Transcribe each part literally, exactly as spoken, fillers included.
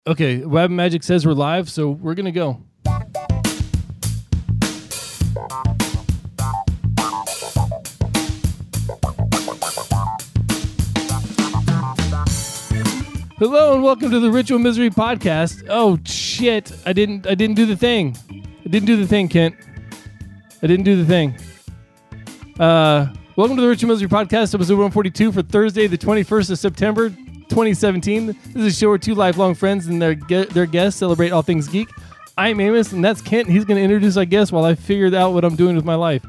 Okay, Web Magic says we're live, so we're gonna go. Hello and welcome to the Ritual Misery Podcast. Oh shit! I didn't. I didn't do the thing. I didn't do the thing, Kent. I didn't do the thing. Uh, welcome to the Ritual Misery Podcast, episode one forty-two for Thursday, the twenty-first of September, twenty seventeen. This is a show where two lifelong friends and their ge- their guests celebrate all things geek. I'm Amos, and that's Kent. He's going to introduce our guest while I figure out what I'm doing with my life.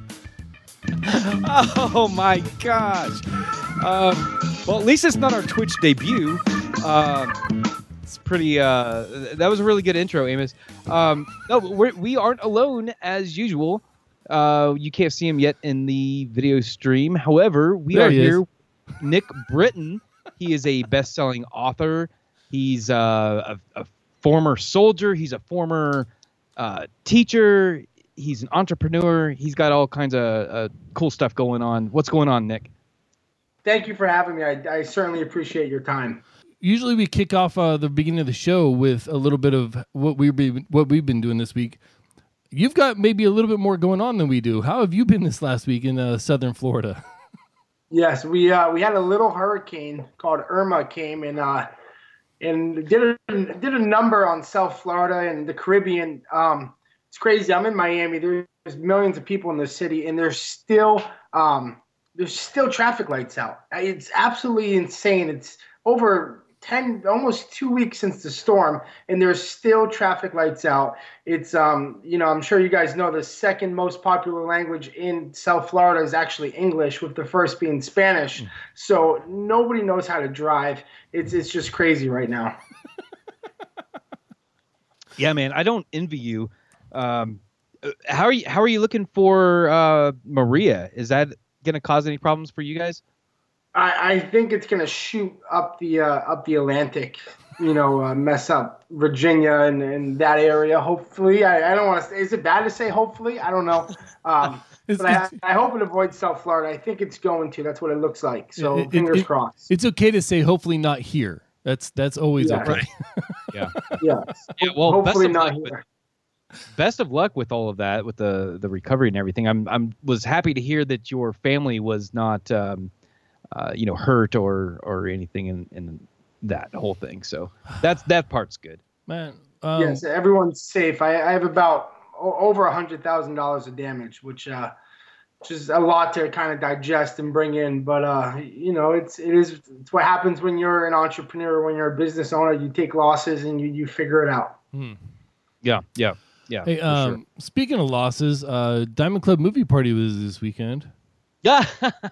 Oh my gosh! Uh, well, at least it's not our Twitch debut. Uh, it's pretty. Uh, that was a really good intro, Amos. Um, no, we're, we aren't alone as usual. Uh, you can't see him yet in the video stream. However, we There are he is. here. Nick Britton. He is a best-selling author. He's uh, a, a former soldier. He's a former uh, teacher. He's an entrepreneur. He's got all kinds of uh, cool stuff going on. What's going on, Nick? Thank you for having me. I, I certainly appreciate your time. Usually we kick off uh, the beginning of the show with a little bit of what we've been, what we've been doing this week. You've got maybe a little bit more going on than we do. How have you been this last week in uh, southern Florida? Yes, we uh, we had a little hurricane called Irma came and uh, and did a did a number on South Florida and the Caribbean. Um, it's crazy. I'm in Miami. There's millions of people in the city, and there's still um, there's still traffic lights out. It's absolutely insane. It's over ten, almost two weeks since the storm, and there's still traffic lights out. It's, um, you know, I'm sure you guys know the second most popular language in South Florida is actually English, with the first being Spanish. So nobody knows how to drive. It's it's just crazy right now. Yeah, man, I don't envy you. Um, how are you? How are you looking for uh, Maria? Is that going to cause any problems for you guys? I, I think it's going to shoot up the uh, up the Atlantic, you know, uh, mess up Virginia and, and that area. Hopefully, I, I don't want to. Is it bad to say hopefully? I don't know. Um, It's- but I, it's- I hope it avoids South Florida. I think it's going to. That's what it looks like. So It- it- fingers it- crossed. It's okay to say hopefully not here. That's that's always Yeah. okay. Yeah. Yeah. Yeah. Well, best Hopefully of not luck with, here. best of luck with all of that, with the the recovery and everything. I'm I'm was happy to hear that your family was not, um, uh, you know, hurt or or anything in in that whole thing. So that's that part's good. Man, um, Yes, everyone's safe. I, I have about o- over a hundred thousand dollars of damage, which uh, which is a lot to kind of digest and bring in. But uh, you know, it's it is it's what happens when you're an entrepreneur, when you're a business owner. You take losses and you you figure it out. hmm. Yeah. Yeah. Yeah. Hey, for um, sure. speaking of losses, uh, Diamond Club movie party was this weekend. Yeah.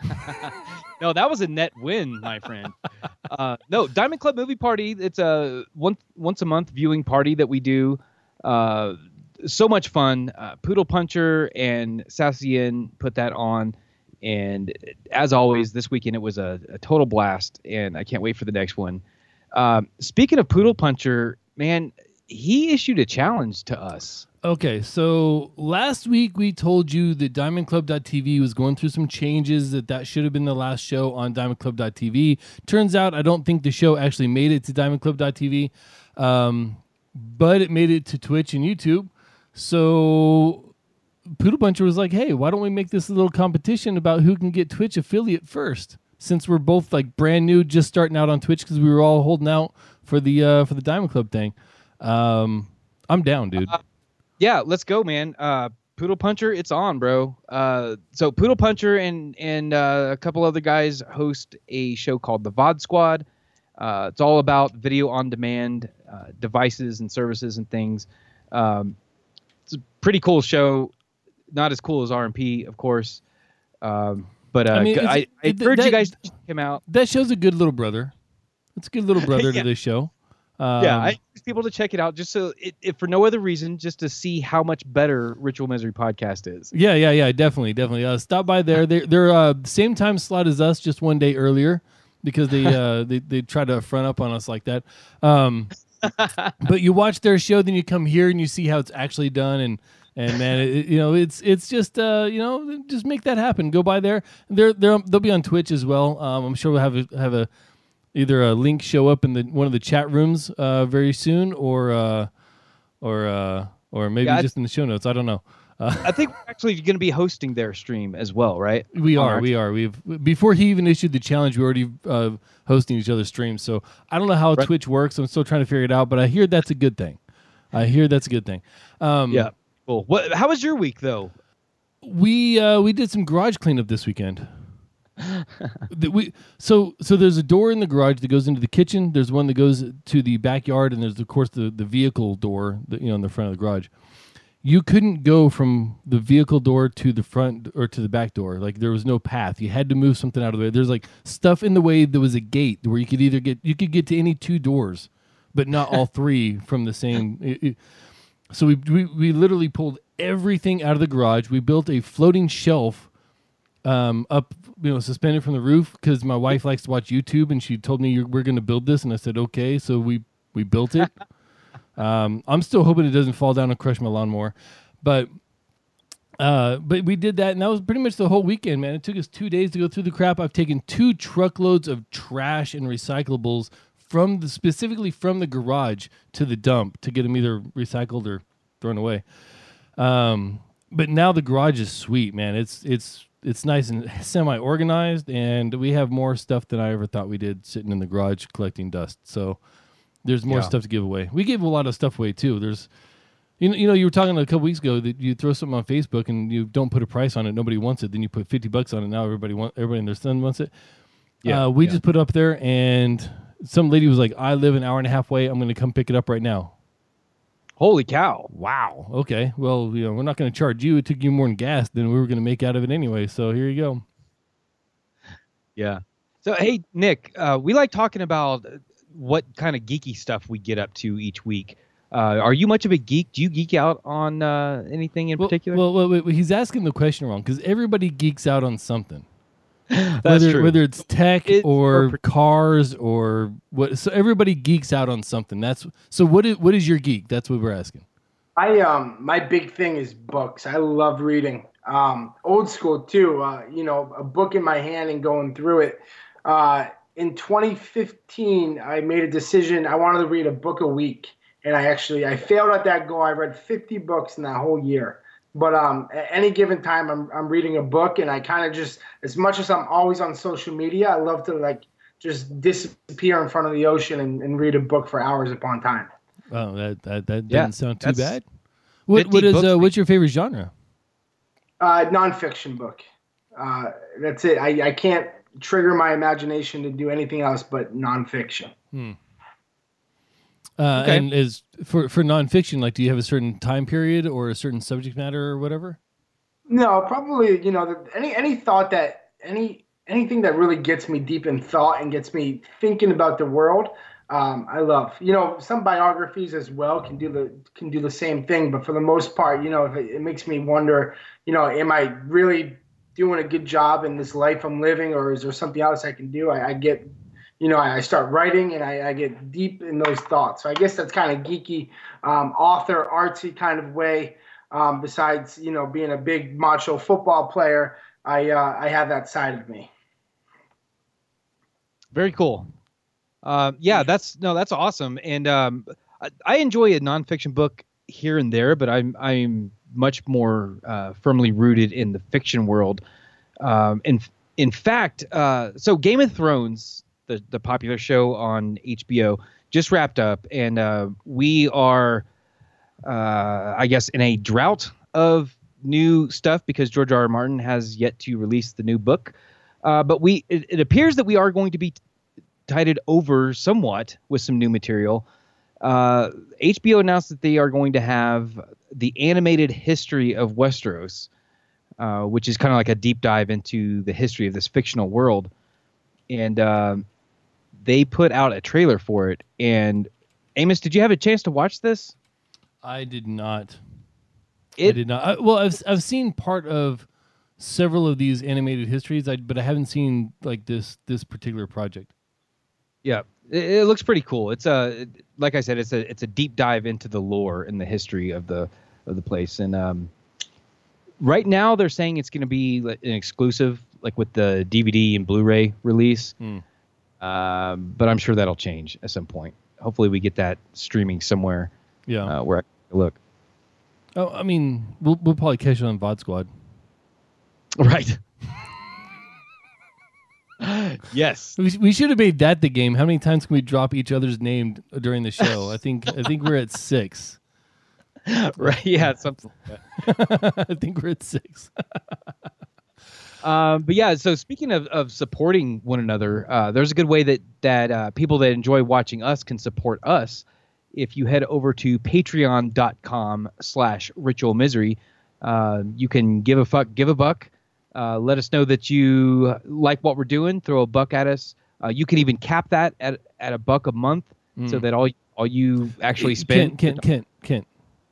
No, that was a net win, my friend. Uh, no, Diamond Club Movie Party. It's a once once a month viewing party that we do. Uh, so much fun. Uh, Poodle Puncher and Sassian put that on, and as always, this weekend it was a, a total blast, and I can't wait for the next one. Um, speaking of Poodle Puncher, man, he issued a challenge to us. Okay, so last week we told you that Diamond Club dot T V was going through some changes, that that should have been the last show on Diamond Club dot T V. Turns out I don't think the show actually made it to Diamond Club dot T V, um, but it made it to Twitch and YouTube. So Poodle Puncher was like, hey, why don't we make this a little competition about who can get Twitch affiliate first? Since we're both like brand new, just starting out on Twitch, because we were all holding out for the uh, for the Diamond Club thing. Um, I'm down, dude. Uh, Yeah, let's go, man. Uh, Poodle Puncher, it's on, bro. Uh, so Poodle Puncher and and uh, a couple other guys host a show called the V O D Squad. Uh, it's all about video on demand uh, devices and services and things. Um, it's a pretty cool show. Not as cool as R M P, of course. Um, but uh, I mean, g- I, it's- I it- encourage that- you guys to check him out. That show's a good little brother. It's a good little brother Yeah. to this show. Um, Yeah, I encourage people to check it out just so, it, if for no other reason, just to see how much better Ritual Misery Podcast is. yeah, yeah, yeah, definitely, definitely. Uh, stop by there. They're they're uh, same time slot as us, just one day earlier, because they uh, they they try to front up on us like that. Um, but you watch their show, then you come here and you see how it's actually done, and and man, it, you know, it's it's just uh, you know, just make that happen. Go by there. They're they're they'll be on Twitch as well. Um, I'm sure we'll have a, have a either a link show up in the one of the chat rooms uh, very soon, or uh, or uh, or maybe Yeah, just in the show notes. I don't know. Uh, I think we're actually going to be hosting their stream as well, right? we On are, our- we are. We've before he even issued the challenge, we were already uh, hosting each other's streams. So I don't know how Right. Twitch works. I'm still trying to figure it out, but I hear that's a good thing. I hear that's a good thing. Um, Yeah. Cool. What? How was your week though? We uh, we did some garage cleanup this weekend. The- we so so there's a door in the garage that goes into the kitchen. There's one that goes to the backyard, and there's of course the, the vehicle door that, you know, in the front of the garage. You couldn't go from the vehicle door to the front or to the back door. Like there was no path. You had to move something out of the way. There's like stuff in the way. There was a gate where you could either get you could get to any two doors, but not all three from the same. It, it, so we, we we literally pulled everything out of the garage. We built a floating shelf um, up, you know, suspended from the roof because my wife likes to watch YouTube, and she told me, we're going to build this, and I said okay. So we we built it. um, I'm still hoping it doesn't fall down and crush my lawnmower, but uh, but we did that, and that was pretty much the whole weekend, man. It took us two days to go through the crap. I've taken two truckloads of trash and recyclables from the specifically from the garage to the dump to get them either recycled or thrown away. Um, but now the garage is sweet, man. It's it's it's nice and semi-organized, and we have more stuff than I ever thought we did sitting in the garage collecting dust. So there's more Yeah. stuff to give away. We gave a lot of stuff away too. There's you know, you know, you were talking a couple weeks ago that you throw something on Facebook and you don't put a price on it, nobody wants it. Then you put fifty bucks on it. Now everybody want everybody and their son wants it. Yeah, uh, we yeah. just put it up there, and some lady was like, "I live an hour and a half away. I'm going to come pick it up right now." Holy cow! Wow. Okay. Well, you know, we're not going to charge you. It took you more than gas than we were going to make out of it anyway. So here you go. Yeah. So hey, Nick, uh, we like talking about what kind of geeky stuff we get up to each week. Uh, are you much of a geek? Do you geek out on uh, anything in Well, particular? well, well, wait, he's asking the question wrong because everybody geeks out on something. That's whether true. whether it's tech It's- or, or- cars or what. So everybody geeks out on something. That's so. What is what is your geek? That's what we're asking. I um my big thing is books. I love reading. Um, old school too. Uh, you know, a book in my hand and going through it. Uh, in twenty fifteen, I made a decision. I wanted to read a book a week, and I actually I failed at that goal. I read fifty books in that whole year. But um, at any given time, I'm I'm reading a book, and I kind of just, as much as I'm always on social media, I love to like just disappear in front of the ocean and, and read a book for hours upon time. Oh, that that that Yeah, doesn't sound too that's bad. What what fifty is books uh, a what's your favorite genre? Uh, nonfiction book. Uh, that's it. I, I can't trigger my imagination to do anything else but nonfiction. Uh, Okay. And is for for nonfiction, like, do you have a certain time period or a certain subject matter or whatever? No, probably, you know, the- any any thought that any anything that really gets me deep in thought and gets me thinking about the world, um, I love. You know, some biographies as well can do the can do the same thing, but for the most part, you know, if it, it makes me wonder, you know, am I really doing a good job in this life I'm living, or is there something else I can do? I, I get, you know, I, I start writing and I, I get deep in those thoughts. So I guess that's kind of geeky, um, author, artsy kind of way. Um, besides, you know, being a big macho football player, I uh, I have that side of me. Very cool. Uh, yeah, that's no, that's awesome. And um, I, I enjoy a nonfiction book here and there, but I'm I'm much more uh, firmly rooted in the fiction world. Um, in in fact, uh, so Game of Thrones, the the popular show on H B O, just wrapped up, and uh, we are, uh, I guess, in a drought of new stuff because George R. R. Martin has yet to release the new book. Uh, but we, it, it appears that we are going to be t- tided over somewhat with some new material. Uh, H B O announced that they are going to have the animated history of Westeros, uh, which is kind of like a deep dive into the history of this fictional world. And um, they put out a trailer for it. And Amos, did you have a chance to watch this? I did not. I It, did not. I, well, I've I've seen part of several of these animated histories, I, but I haven't seen like this this particular project. Yeah, it, it looks pretty cool. It's a, like I said, it's a it's a deep dive into the lore and the history of the of the place. And um, right now they're saying it's going to be like an exclusive, like with the D V D and Blu-ray release. Hmm. Um, but I'm sure that'll change at some point. Hopefully, we get that streaming somewhere. Yeah. Uh, where I can look. Oh, I mean, we'll we'll probably catch it on V O D Squad. Right. Yes. We, we should have made that the game. How many times can we drop each other's name during the show? I think I think we're at six. Right. Yeah. Something like that. I think we're at six. Um, but yeah, so speaking of, of supporting one another, uh, there's a good way that that uh, people that enjoy watching us can support us. If you head over to patreon.com slash ritual misery, uh, you can give a fuck, give a buck. Uh, let us know that you like what we're doing. Throw a buck at us. Uh, you can even cap that at at a buck a month, mm. so that all all you actually spend. Kent, Kent, Kent, Kent.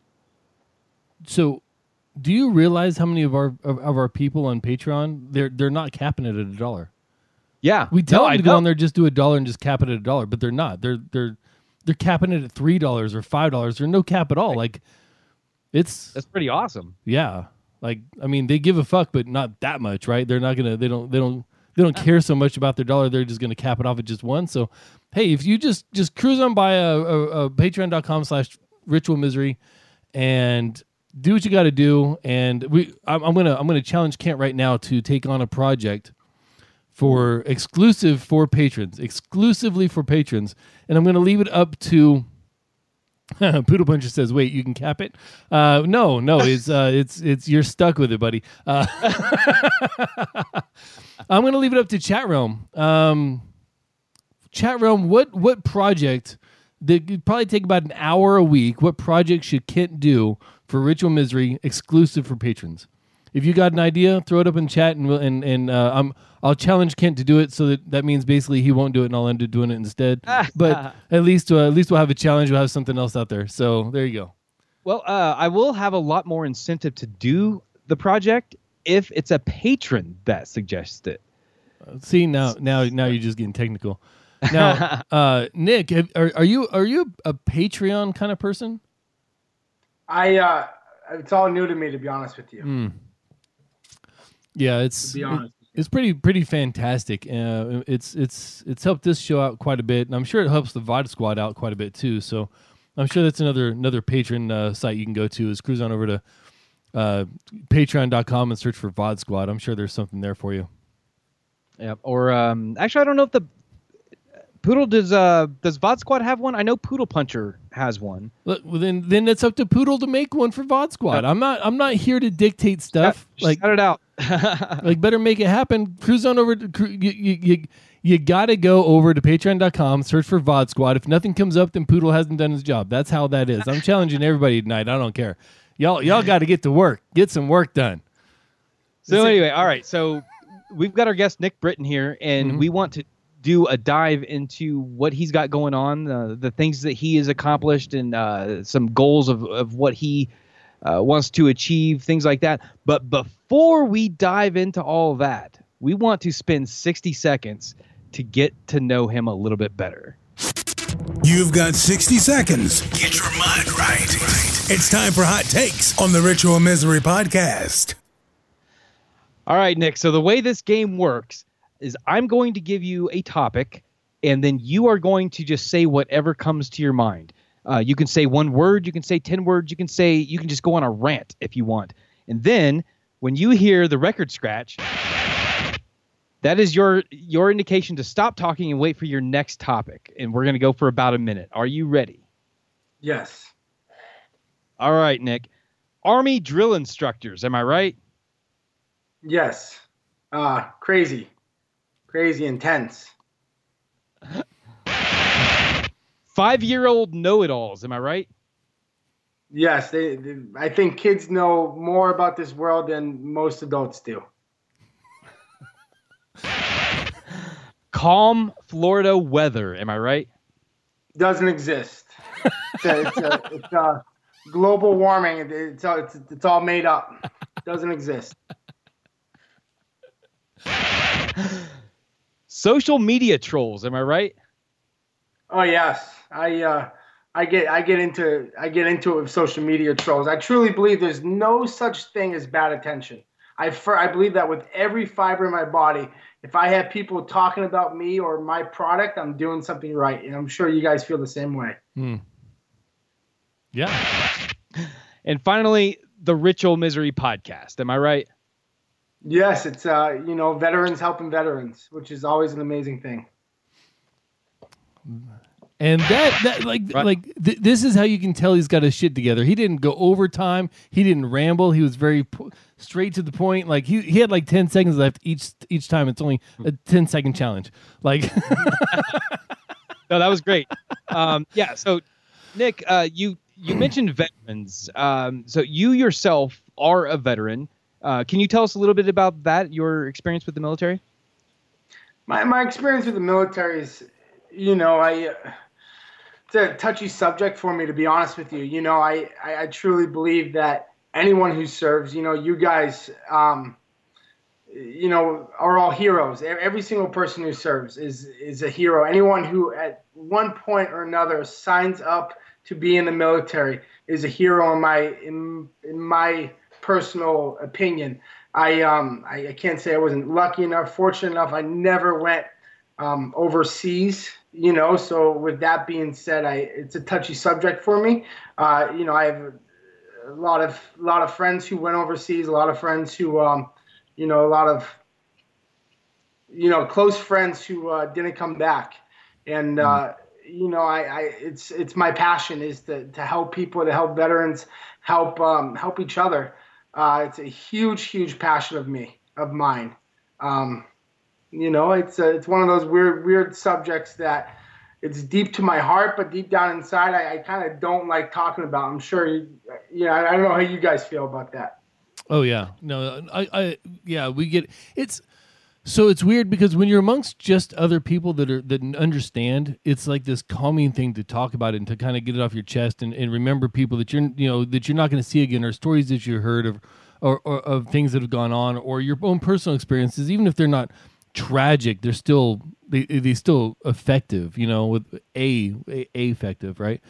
So, do you realize how many of our of, of our people on Patreon they're they're not capping it at a dollar? Yeah, we tell no, them I to go know. on there, just do a dollar and just cap it at a dollar, but they're not. They're they're they're capping it at three dollars or five dollars. There's no cap at all. Like, it's that's pretty awesome. Yeah, like I mean, they give a fuck, but not that much, right? They're not gonna. They don't. They don't. They don't care so much about their dollar. They're just gonna cap it off at just one. So, hey, if you just just cruise on by a, a, a patreon.com slash ritual misery and do what you got to do. And we, I'm, I'm gonna I'm gonna challenge Kent right now to take on a project for exclusive for patrons, exclusively for patrons, and I'm gonna leave it up to. Poodle Puncher says, "Wait, you can cap it?" Uh, no, no, it's uh, it's it's you're stuck with it, buddy. Uh, I'm gonna leave it up to Chat Realm. Um, Chat Realm, what what project that could probably take about an hour a week? What project should Kent do for Ritual Misery exclusive for patrons? If you got an idea, throw it up in chat, and we'll, and and uh, I'm I'll challenge Kent to do it. So that, that means basically he won't do it, and I'll end up doing it instead. But at least uh, at least we'll have a challenge. We'll have something else out there. So there you go. Well, uh, I will have a lot more incentive to do the project if it's a patron that suggests it. Uh, see now now now you're just getting technical. Now, uh, Nick, have, are are you are you a Patreon kind of person? I uh, it's all new to me, to be honest with you. Mm. Yeah, it's to be honest. It, it's pretty pretty fantastic. Uh, it's it's it's helped this show out quite a bit, and I'm sure it helps the V O D Squad out quite a bit too. So I'm sure that's another another patron uh, site you can go to. Is cruise on over to uh, patreon dot com and search for V O D Squad. I'm sure there's something there for you. Yeah, or um, actually, I don't know if the Poodle does. Uh, does V O D Squad have one? I know Poodle Puncher has one. Well, then then it's up to Poodle to make one for V O D Squad. I'm not I'm not here to dictate stuff. Shout, like shout it out. Like, better make it happen. Cruise on over to you. You, you, you got to go over to patreon dot com, search for V O D Squad. If nothing comes up, then Poodle hasn't done his job. That's how that is. I'm challenging everybody tonight. I don't care. Y'all y'all got to get to work. Get some work done. So anyway, all right. So we've got our guest Nick Britton here, and mm-hmm. we want to do a dive into what he's got going on, uh, the things that he has accomplished, and uh, some goals of, of what he uh, wants to achieve, things like that. But before we dive into all that, we want to spend sixty seconds to get to know him a little bit better. You've got sixty seconds. Get your mind right. It's time for Hot Takes on the Ritual Misery Podcast. All right, Nick. So the way this game works is I'm going to give you a topic, and then you are going to just say whatever comes to your mind. Uh, you can say one word, you can say ten words, you can say you can just go on a rant if you want. And then when you hear the record scratch, that is your your indication to stop talking and wait for your next topic. And we're going to go for about a minute. Are you ready? Yes. All right, Nick. Army drill instructors, am I right? Yes. Uh, crazy. Crazy intense. Five-year-old know-it-alls, am I right? Yes, they, they. I think kids know more about this world than most adults do. Calm Florida weather, am I right? Doesn't exist. It's a, it's a, it's a global warming. It's all, it's, it's all made up. Doesn't exist. Social media trolls, am I right? Oh yes, I uh, I get I get into I get into it with social media trolls. I truly believe there's no such thing as bad attention. I fir- I believe that with every fiber in my body, if I have people talking about me or my product, I'm doing something right. And I'm sure you guys feel the same way. Mm. Yeah. And finally, the Ritual Misery podcast. Am I right? Yes, it's uh, you know, veterans helping veterans, which is always an amazing thing. And that, that like, right. like th- this is how you can tell he's got his shit together. He didn't go overtime. He didn't ramble. He was very po- straight to the point. Like he, he had like ten seconds left each each time. It's only a ten second challenge. Like, no, that was great. Um, yeah. So, Nick, uh, you you mentioned veterans. Um, so you yourself are a veteran. Uh, can you tell us a little bit about that? Your experience with the military? My my experience with the military is, you know, I. Uh, It's a touchy subject for me, to be honest with you. You know, I, I, I truly believe that anyone who serves, you know, you guys, um, you know, are all heroes. Every single person who serves is is a hero. Anyone who at one point or another signs up to be in the military is a hero in my in in my personal opinion. I um I, I can't say I wasn't lucky enough, fortunate enough. I never went um, overseas. You know, so with that being said, I it's a touchy subject for me. Uh, you know, I have a lot of a lot of friends who went overseas, a lot of friends who, um, you know, a lot of, you know, close friends who uh, didn't come back. And uh, you know, I, I it's it's my passion is to to help people, to help veterans, help um, help each other. Uh, it's a huge, huge passion of me, of mine. Um, You know, it's a, it's one of those weird weird subjects that it's deep to my heart, but deep down inside, I, I kind of don't like talking about. I'm sure you, you know, I don't know how you guys feel about that. Oh yeah, no, I, I, yeah, we get it's. So it's weird because when you're amongst just other people that are that understand, it's like this calming thing to talk about it and to kind of get it off your chest and, and remember people that you're you know that you're not going to see again, or stories that you heard of, or, or of things that have gone on, or your own personal experiences, even if they're not tragic, they're still they they still effective, you know, with a, a, a effective, right?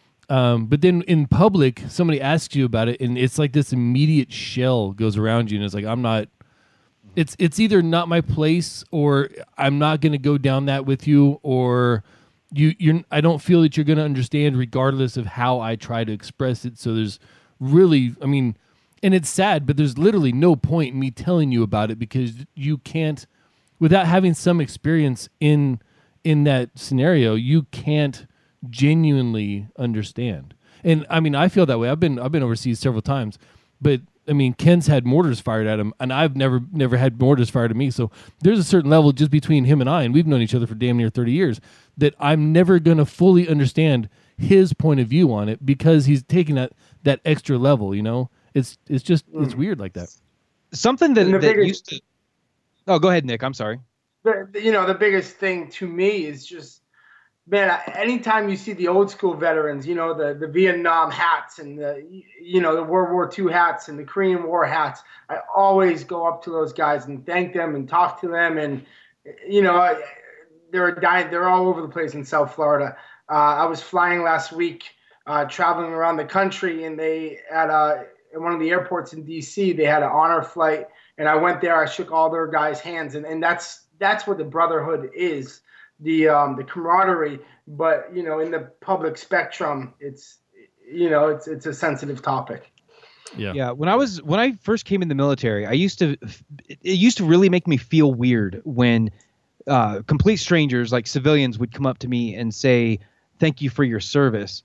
Um, but then in public, somebody asks you about it, and it's like this immediate shell goes around you, and it's like I'm not. It's it's either not my place, or I'm not going to go down that with you, or you you're. I don't feel that you're going to understand, regardless of how I try to express it. So there's really, I mean, and it's sad, but there's literally no point in me telling you about it because you can't. Without having some experience in in that scenario, you can't genuinely understand. And I mean, I feel that way. I've been I've been overseas several times, but I mean, Ken's had mortars fired at him, and I've never never had mortars fired at me. So there's a certain level just between him and I, and we've known each other for damn near thirty years, that I'm never going to fully understand his point of view on it because he's taking that that extra level. You know, it's it's just mm. it's weird like that. Something that, that biggest- used to. Oh, go ahead, Nick. I'm sorry. The, you know, the biggest thing to me is just, man, anytime you see the old school veterans, you know, the, the Vietnam hats and the, you know, the World War Two hats and the Korean War hats, I always go up to those guys and thank them and talk to them. And, you know, they're dying, they're all over the place in South Florida. Uh, I was flying last week, uh, traveling around the country, and they at, uh, at one of the airports in D C, they had an honor flight. And I went there, I shook all their guys' hands, and, and that's that's what the brotherhood is, the um, the camaraderie. But you know, in the public spectrum, it's you know, it's it's a sensitive topic. Yeah, yeah. When I was when I first came in the military, I used to it used to really make me feel weird when uh, complete strangers like civilians would come up to me and say, "Thank you for your service."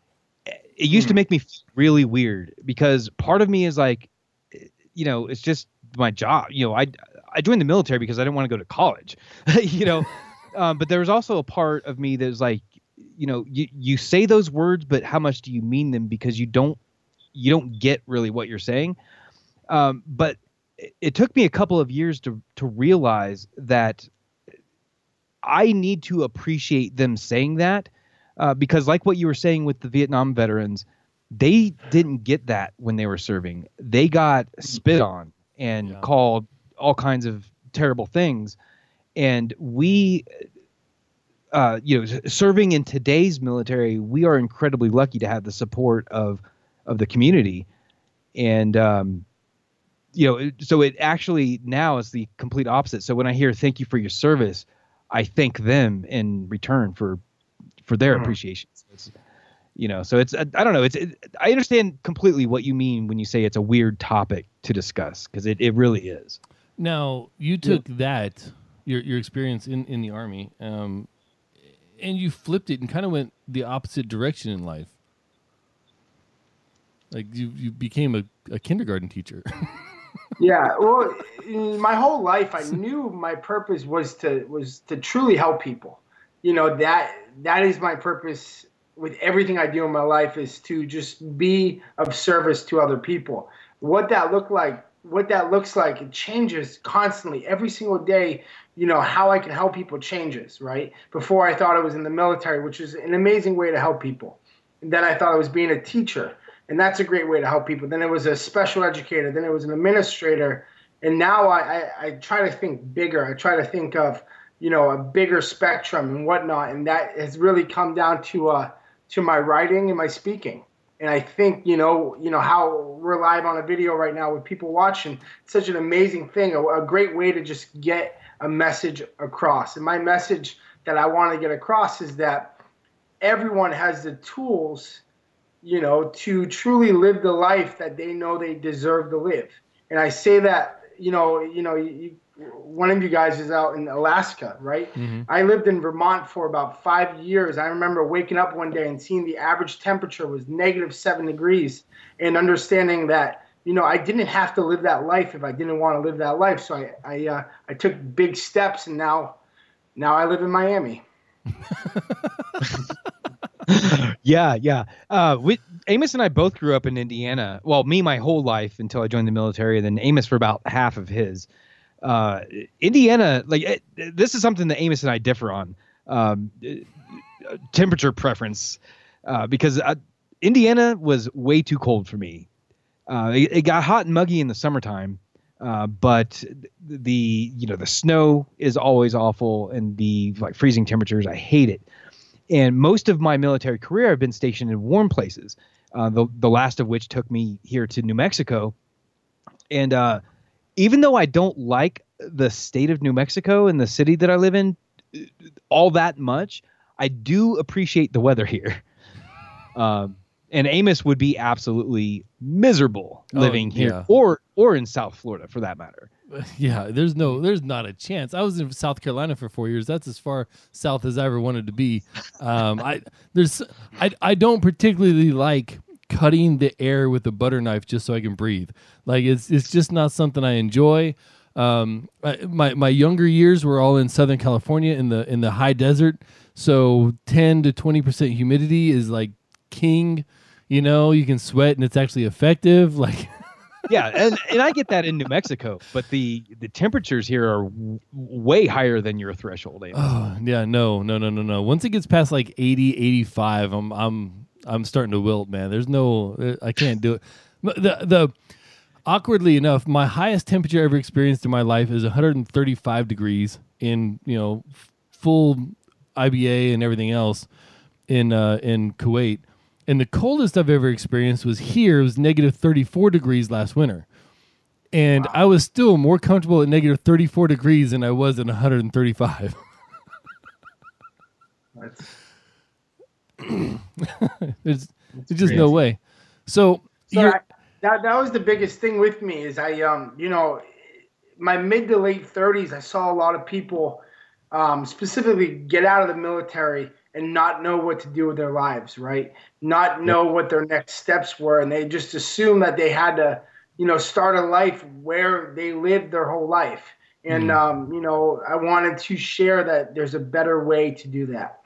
It used mm. to make me feel really weird because part of me is like, you know, it's just my job. You know, I I joined the military because I didn't want to go to college, you know, um, but there was also a part of me that was like, you know, you, you say those words, but how much do you mean them? Because you don't, you don't get really what you're saying. Um, but it, it took me a couple of years to, to realize that I need to appreciate them saying that uh, because like what you were saying with the Vietnam veterans, they didn't get that when they were serving. They got spit on and yeah. called all kinds of terrible things. And we, uh, you know, serving in today's military, we are incredibly lucky to have the support of, of the community. And, um, you know, so it actually now is the complete opposite. So when I hear thank you for your service, I thank them in return for for their mm. appreciation. So it's, you know, so it's I, I don't know. It's it, I understand completely what you mean when you say it's a weird topic to discuss, because it, it really is. Now, you took yeah. that, your your experience in, in the Army, um, and you flipped it and kind of went the opposite direction in life. Like you, you became a, a kindergarten teacher. Yeah, well, my whole life I knew my purpose was to was to truly help people. You know, that that is my purpose with everything I do in my life, is to just be of service to other people. What that look like, what that looks like, it changes constantly every single day. You know, how I can help people changes, right? Before I thought I was in the military, which is an amazing way to help people. And then I thought I was being a teacher, and that's a great way to help people. Then it was a special educator. Then it was an administrator. And now I, I, I try to think bigger. I try to think of, you know, a bigger spectrum and whatnot. And that has really come down to uh, to my writing and my speaking. And I think, you know, you know how we're live on a video right now with people watching. It's such an amazing thing, a, a great way to just get a message across. And my message that I want to get across is that everyone has the tools, you know, to truly live the life that they know they deserve to live. And I say that, you know, you know, you, one of you guys is out in Alaska, right? Mm-hmm. I lived in Vermont for about five years. I remember waking up one day and seeing the average temperature was negative seven degrees, and understanding that, you know, I didn't have to live that life if I didn't want to live that life. So I, I, uh, I took big steps, and now, now I live in Miami. yeah, yeah. Uh, we, Amos and I both grew up in Indiana. Well, me my whole life until I joined the military, and then Amos for about half of his. Uh, Indiana, like it, this is something that Amos and I differ on, um, temperature preference, uh, because uh, Indiana was way too cold for me. Uh, it, it got hot and muggy in the summertime, uh, but the you know the snow is always awful, and the like freezing temperatures, I hate it. And most of my military career, I've been stationed in warm places. Uh, the the last of which took me here to New Mexico, and uh, even though I don't like the state of New Mexico and the city that I live in all that much, I do appreciate the weather here. Um, and Amos would be absolutely miserable living oh, yeah. here, or or in South Florida for that matter. Yeah, there's no, there's not a chance. I was in South Carolina for four years. That's as far south as I ever wanted to be. Um, I there's I I don't particularly like cutting the air with a butter knife just so I can breathe. Like it's it's just not something I enjoy. Um, I, my my younger years were all in Southern California in the in the high desert, so ten to twenty percent humidity is like king. You know, you can sweat and it's actually effective. Like. Yeah, and, and I get that in New Mexico, but the, the temperatures here are w- way higher than your threshold. Amos. Oh, yeah, no, no, no, no, no. Once it gets past like eighty, eighty-five, I'm I'm I'm starting to wilt, man. There's no, I can't do it. The the awkwardly enough, my highest temperature ever experienced in my life is one hundred thirty-five degrees in, you know, full I B A and everything else in uh, in Kuwait. And the coldest I've ever experienced was here. It was negative thirty-four degrees last winter. And wow. I was still more comfortable at negative thirty-four degrees than I was at one hundred thirty-five. there's, there's just no way. So, so I, that that was the biggest thing with me is I, um, you know, my mid to late thirties, I saw a lot of people um, specifically get out of the military and not know what to do with their lives, right? Not know what their next steps were. And they just assume that they had to, you know, start a life where they lived their whole life. And, mm. um, you know, I wanted to share that there's a better way to do that.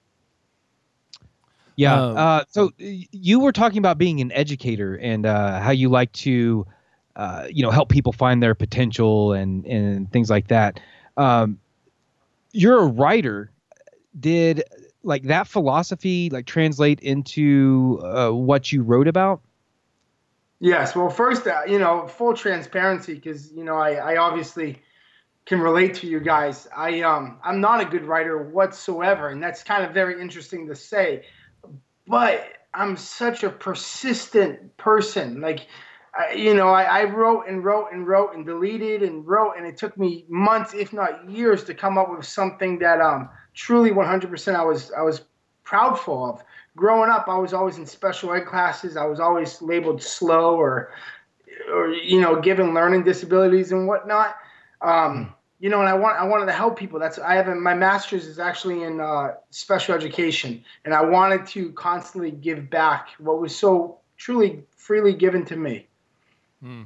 Yeah. Um, uh, so you were talking about being an educator and uh, how you like to, uh, you know, help people find their potential and, and things like that. Um, you're a writer. Did like that philosophy like translate into uh, what you wrote about? Yes. Well, first, uh, you know, full transparency, because, you know, I, I obviously can relate to you guys. I, um, I'm not a good writer whatsoever. And that's kind of very interesting to say, but I'm such a persistent person. Like I, you know, I, I wrote and wrote and wrote and deleted and wrote, and it took me months, if not years, to come up with something that um truly one hundred percent I was I was proudful of. Growing up, I was always in special ed classes. I was always labeled slow or or you know given learning disabilities and whatnot. Um, you know, and I want I wanted to help people. That's I have a, my master's is actually in uh, special education, and I wanted to constantly give back what was so truly freely given to me. Hmm.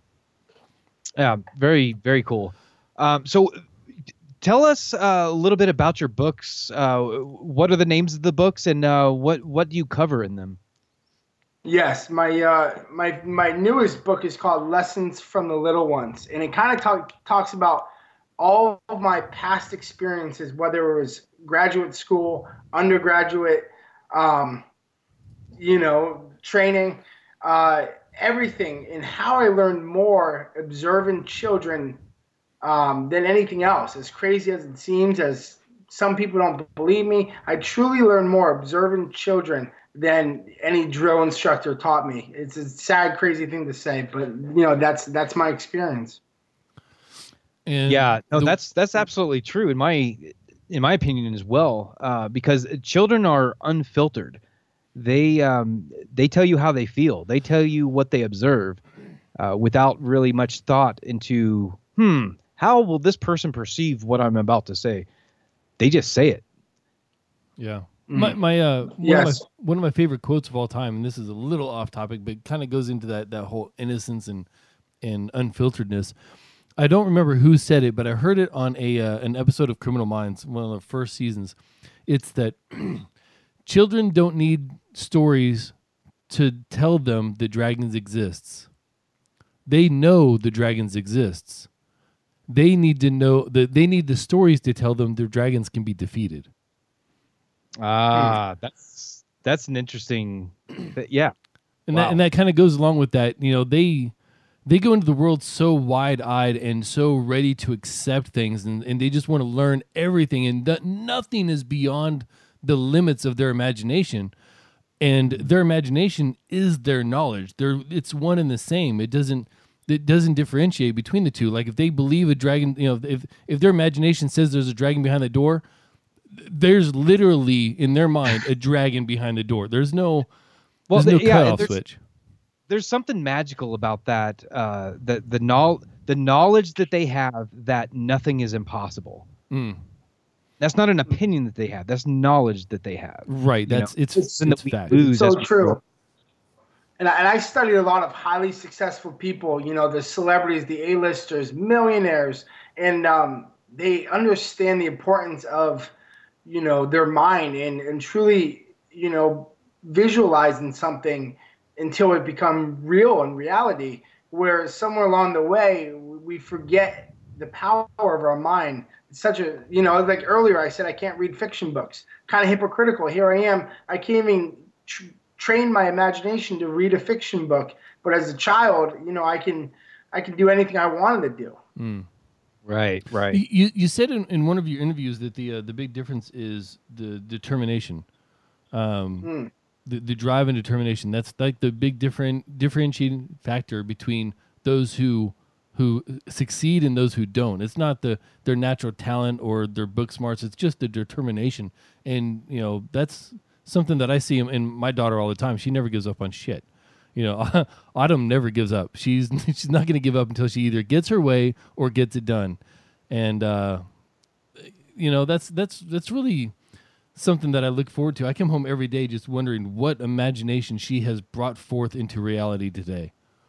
Yeah, very, very cool. Um, so tell us uh, a little bit about your books. Uh, what are the names of the books, and uh, what, what do you cover in them? Yes, my uh, my my newest book is called Lessons from the Little Ones, and it kind of talk, talks about all of my past experiences, whether it was graduate school, undergraduate, um, you know, training, uh, everything, and how I learned more observing children um, than anything else. As crazy as it seems, as some people don't believe me, I truly learned more observing children than any drill instructor taught me. It's a sad, crazy thing to say, but you know, that's that's my experience. And yeah, no, the, that's that's absolutely true in my in my opinion as well, uh, because children are unfiltered. They um, they tell you how they feel. They tell you what they observe uh, without really much thought into, hmm, how will this person perceive what I'm about to say? They just say it. Yeah. My my uh one, yes. of my, one of my favorite quotes of all time, and this is a little off topic, but kind of goes into that that whole innocence and and unfilteredness. I don't remember who said it, but I heard it on a uh, an episode of Criminal Minds, one of the first seasons. It's that children don't need stories to tell them that dragons exists. They know the dragons exists. They need to know that they need the stories to tell them the dragons can be defeated. Ah, that's that's an interesting, yeah, and wow. that and that kind of goes along with that. You know, they they go into the world so wide-eyed and so ready to accept things, and, and they just want to learn everything, and that nothing is beyond the limits of their imagination. And their imagination is their knowledge. They're it's one and the same. It doesn't it doesn't differentiate between the two. Like if they believe a dragon, you know, if if their imagination says there's a dragon behind the door, there's literally in their mind a dragon behind the door. There's no, well, there's no yeah, cutoff there's, switch. There's something magical about that. Uh, the the knowl- the knowledge that they have that nothing is impossible. Mm. That's not an opinion that they have. That's knowledge that they have. Right. That's know? it's it's, it's fact. It's so true. And I, and I studied a lot of highly successful people. You know, the celebrities, the A-listers, millionaires, and um, they understand the importance of, you know, their mind and, and truly, you know, visualizing something until it become real and reality, where somewhere along the way we forget the power of our mind. It's such a, you know, like earlier I said I can't read fiction books. Kind of hypocritical. Here I am. I can't even tr- train my imagination to read a fiction book, but as a child, you know, I can I can do anything I wanted to do. Mm. Right, right. You you said in, in one of your interviews that the uh, the big difference is the determination, um, mm. the the drive and determination. That's like the big different differentiating factor between those who who succeed and those who don't. It's not the their natural talent or their book smarts. It's just the determination, and you know that's something that I see in my daughter all the time. She never gives up on shit. You know, Autumn never gives up. She's she's not going to give up until she either gets her way or gets it done. And uh, you know, that's that's that's really something that I look forward to. I come home every day just wondering what imagination she has brought forth into reality today.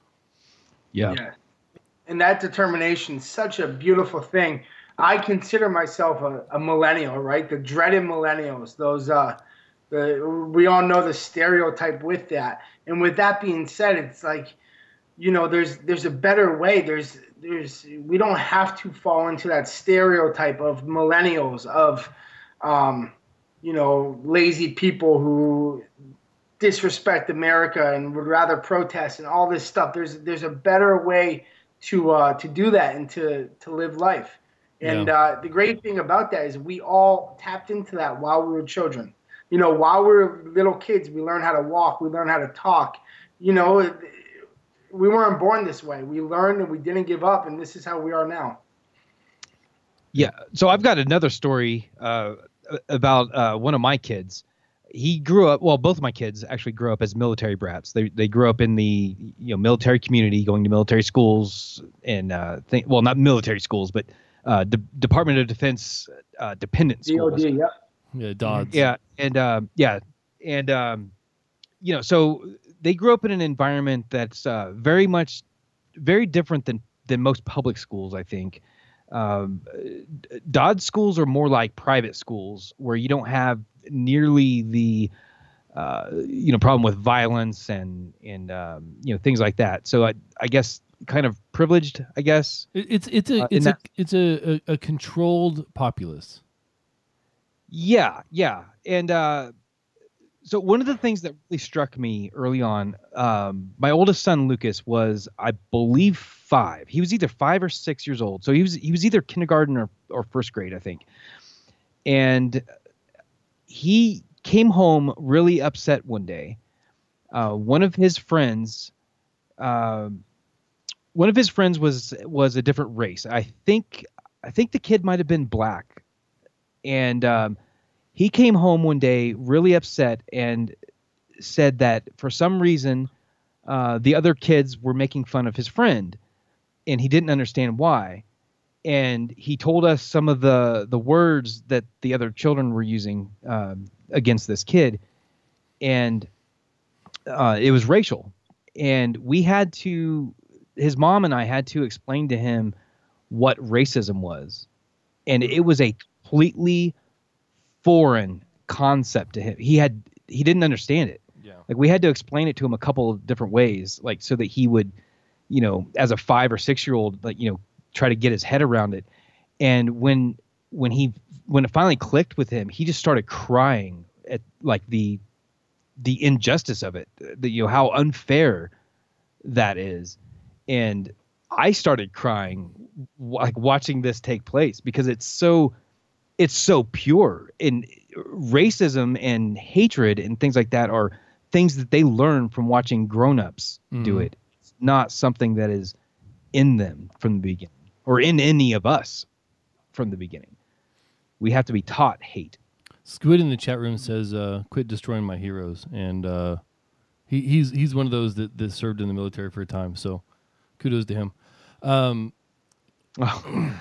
Yeah. yeah. And that determination is such a beautiful thing. I consider myself a, a millennial, right? The dreaded millennials, those uh The, we all know the stereotype with that. And with that being said, it's like, you know, there's there's a better way. There's there's we don't have to fall into that stereotype of millennials, of, um, you know, lazy people who disrespect America and would rather protest and all this stuff. There's there's a better way to uh, to do that and to, to live life. And yeah. uh, the great thing about that is we all tapped into that while we were children. You know, while we were little kids, we learned how to walk, we learned how to talk. You know, we weren't born this way. We learned and we didn't give up, and this is how we are now. Yeah. So I've got another story uh, about uh, one of my kids. He grew up, well, both of my kids actually grew up as military brats. They they grew up in the you know military community, going to military schools, and uh, th- well, not military schools, but uh, the Department of Defense uh, dependent schools. D O D, yep. Yeah, Dodds. Yeah, and um, yeah, and um, you know, so they grew up in an environment that's uh, very much, very different than than most public schools, I think. Um, Dodds schools are more like private schools where you don't have nearly the, uh, you know, problem with violence and and um, you know things like that. So I I guess kind of privileged, I guess. It, it's it's a Uh, it's in a that- it's a, a, a controlled populace. Yeah, yeah. And uh, so one of the things that really struck me early on, um, my oldest son, Lucas, was, I believe, five. He was either five or six years old. So he was he was either kindergarten or, or first grade, I think. And he came home really upset one day. Uh, one of his friends, um, one of his friends was was a different race. I think I think the kid might have been black. And um, he came home one day really upset and said that for some reason uh, the other kids were making fun of his friend, and he didn't understand why. And he told us some of the the words that the other children were using um, against this kid, and uh, it was racial. And we had to, his mom and I had to explain to him what racism was, and it was a completely foreign concept to him. He had he didn't understand it. Yeah. Like we had to explain it to him a couple of different ways, like so that he would, you know, as a five or six year old, like you know, try to get his head around it. And when when he when it finally clicked with him, he just started crying at like the the injustice of it, the, you know, how unfair that is. And I started crying like watching this take place because it's so it's so pure. And racism and hatred and things like that are things that they learn from watching grown-ups mm. do it. It's not something that is in them from the beginning or in any of us from the beginning. We have to be taught hate. Squid in the chat room says, uh, quit destroying my heroes. And uh, he, he's he's one of those that, that served in the military for a time. So kudos to him. Um, oh,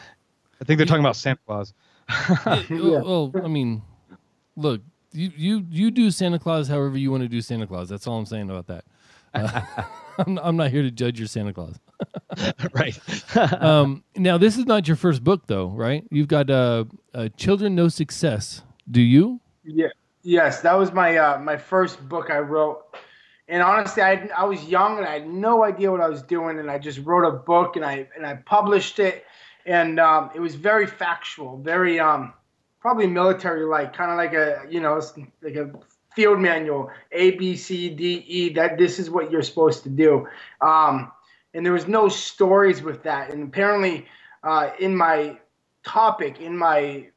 I think they're talking about Santa Claus. it, well, well, I mean, look, you, you, you do Santa Claus however you want to do Santa Claus. That's all I'm saying about that. Uh, I'm, I'm not here to judge your Santa Claus. Right. um, now, this is not your first book, though, right? You've got uh, uh, Children Know Success. Do you? Yeah. Yes, that was my uh, my first book I wrote. And honestly, I I was young and I had no idea what I was doing, and I just wrote a book and I and I published it, and um, it was very factual, very um, probably military-like, kind of like a you know like a field manual, A, B, C, D, E. That this is what you're supposed to do. Um, and there was no stories with that. And apparently, uh, in my topic, in my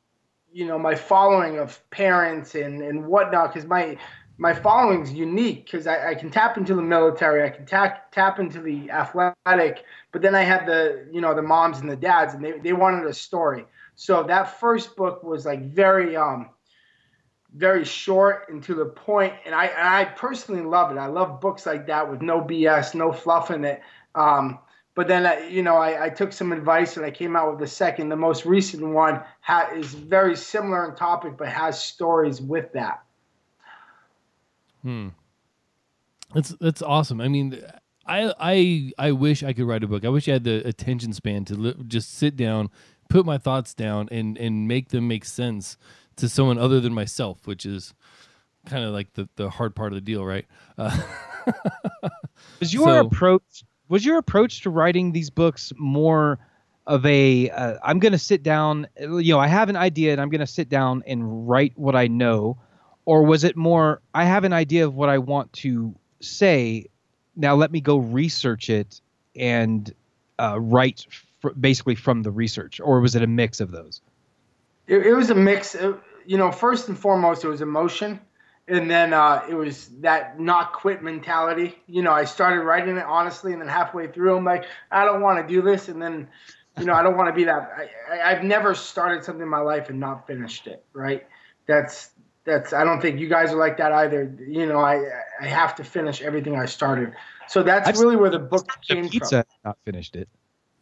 you know, my following of parents and, and whatnot, because my my following is unique because I, I can tap into the military, I can tap tap into the athletic, but then I had the, you know, the moms and the dads, and they, they wanted a story. So that first book was like very um very short and to the point, and I and I personally love it. I love books like that with no B S, no fluff in it. Um, But then, I, you know, I, I took some advice and I came out with the second. The most recent one ha- is very similar in topic, but has stories with that. Hmm. That's that's awesome. I mean, I I I wish I could write a book. I wish I had the attention span to li- just sit down, put my thoughts down, and and make them make sense to someone other than myself, which is kind of like the, the hard part of the deal, right? Uh, Was your so, approach? Was your approach to writing these books more of a, uh, I'm going to sit down, you know, I have an idea and I'm going to sit down and write what I know? Or was it more, I have an idea of what I want to say, now let me go research it and uh, write fr- basically from the research? Or was it a mix of those? It, it was a mix. Of, you know, first and foremost, it was emotion. And then uh, it was that not quit mentality. You know, I started writing it honestly, and then halfway through, I'm like, I don't want to do this. And then, you know, I don't want to be that. I, I, I've never started something in my life and not finished it, right? That's, that's, I don't think you guys are like that either. You know, I, I have to finish everything I started. So that's I've really where the book came pizza, from. Not finished it.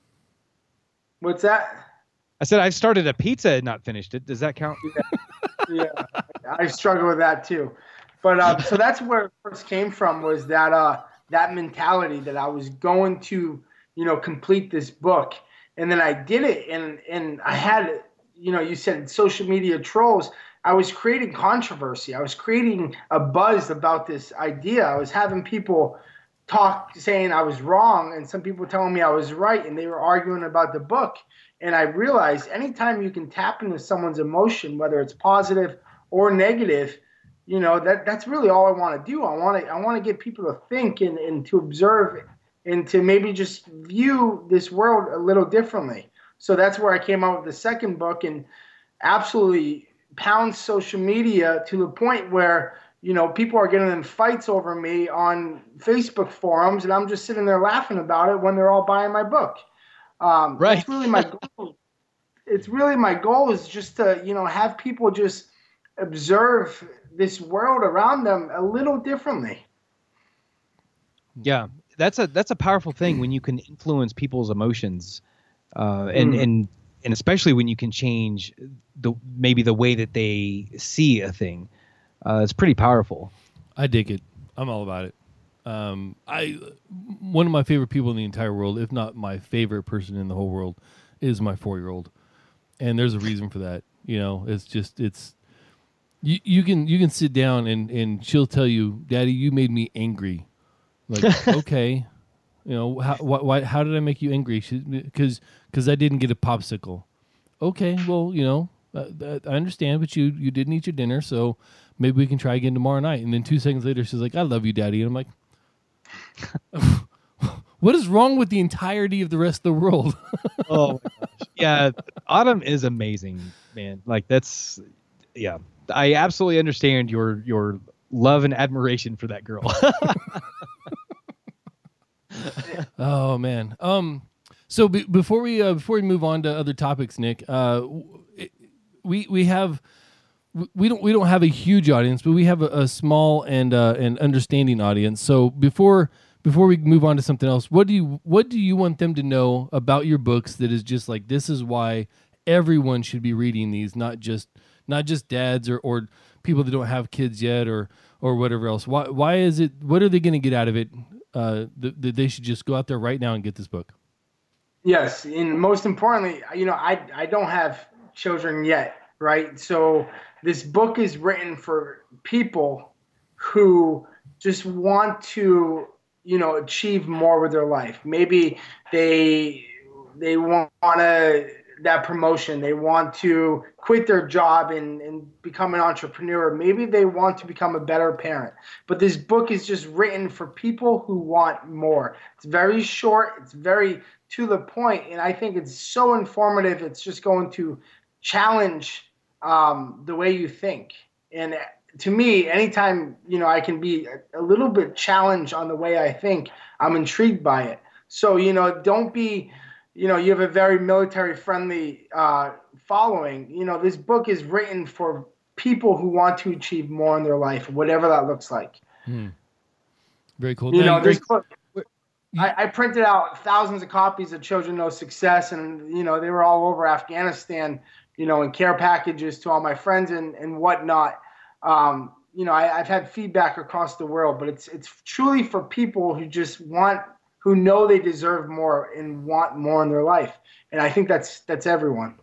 What's that? I said I've started a pizza and not finished it. Does that count? Yeah, I struggle with that too. But um, so that's where it first came from, was that uh, that mentality that I was going to, you know, complete this book. And then I did it, and and I had, you know, you said social media trolls. I was creating controversy. I was creating a buzz about this idea. I was having people talk, saying I was wrong, and some people telling me I was right, and they were arguing about the book. And I realized anytime you can tap into someone's emotion, whether it's positive or negative, you know, that that's really all I want to do. I want to I want to get people to think and, and to observe and to maybe just view this world a little differently. So that's where I came out with the second book, and absolutely pound social media to the point where, you know, people are getting in fights over me on Facebook forums, and I'm just sitting there laughing about it when they're all buying my book. Um, right. It's really my goal. It's really my goal is just to, you know, have people just observe this world around them a little differently. Yeah, that's a that's a powerful thing when you can influence people's emotions, uh, and Mm. and and especially when you can change the maybe the way that they see a thing. Uh, it's pretty powerful. I dig it. I'm all about it. Um, I one of my favorite people in the entire world, if not my favorite person in the whole world, is my four-year-old, and there's a reason for that. You know, it's just it's you, you can you can sit down and and she'll tell you, "Daddy, you made me angry." Like, okay, you know, how why, why how did I make you angry? Because because I didn't get a popsicle. Okay, well, you know, uh, I understand, but you you didn't eat your dinner, so maybe we can try again tomorrow night. And then two seconds later, she's like, "I love you, Daddy," and I'm like, what is wrong with the entirety of the rest of the world? Oh my gosh. Yeah, Autumn is amazing, man. Like that's yeah. I absolutely understand your your love and admiration for that girl. Oh man. Um. So be, before we uh, before we move on to other topics, Nick, uh, we we have we don't we don't have a huge audience, but we have a, a small and uh, an understanding audience. So before before we move on to something else, what do you what do you want them to know about your books that is just like, this is why everyone should be reading these, not just not just dads or, or people that don't have kids yet or or whatever else. Why why is it? What are they going to get out of it? Uh, that, that they should just go out there right now and get this book. Yes, and most importantly, you know, I I don't have children yet, right? So this book is written for people who just want to, you know, achieve more with their life. Maybe they they want to that promotion. They want to quit their job and, and become an entrepreneur. Maybe they want to become a better parent. But this book is just written for people who want more. It's very short. It's very to the point, and I think it's so informative. It's just going to challenge um, the way you think. And to me, anytime, you know, I can be a, a little bit challenged on the way I think, I'm intrigued by it. So, you know, don't be, you know, you have a very military-friendly uh, following. You know, this book is written for people who want to achieve more in their life, whatever that looks like. Hmm. Very cool. You Now, know, this book, you- I, I printed out thousands of copies of Children Know Success, and, you know, they were all over Afghanistan, you know, in care packages to all my friends and, and whatnot. Um, you know, I, I've had feedback across the world, but it's it's truly for people who just want, who know they deserve more and want more in their life. And I think that's that's everyone.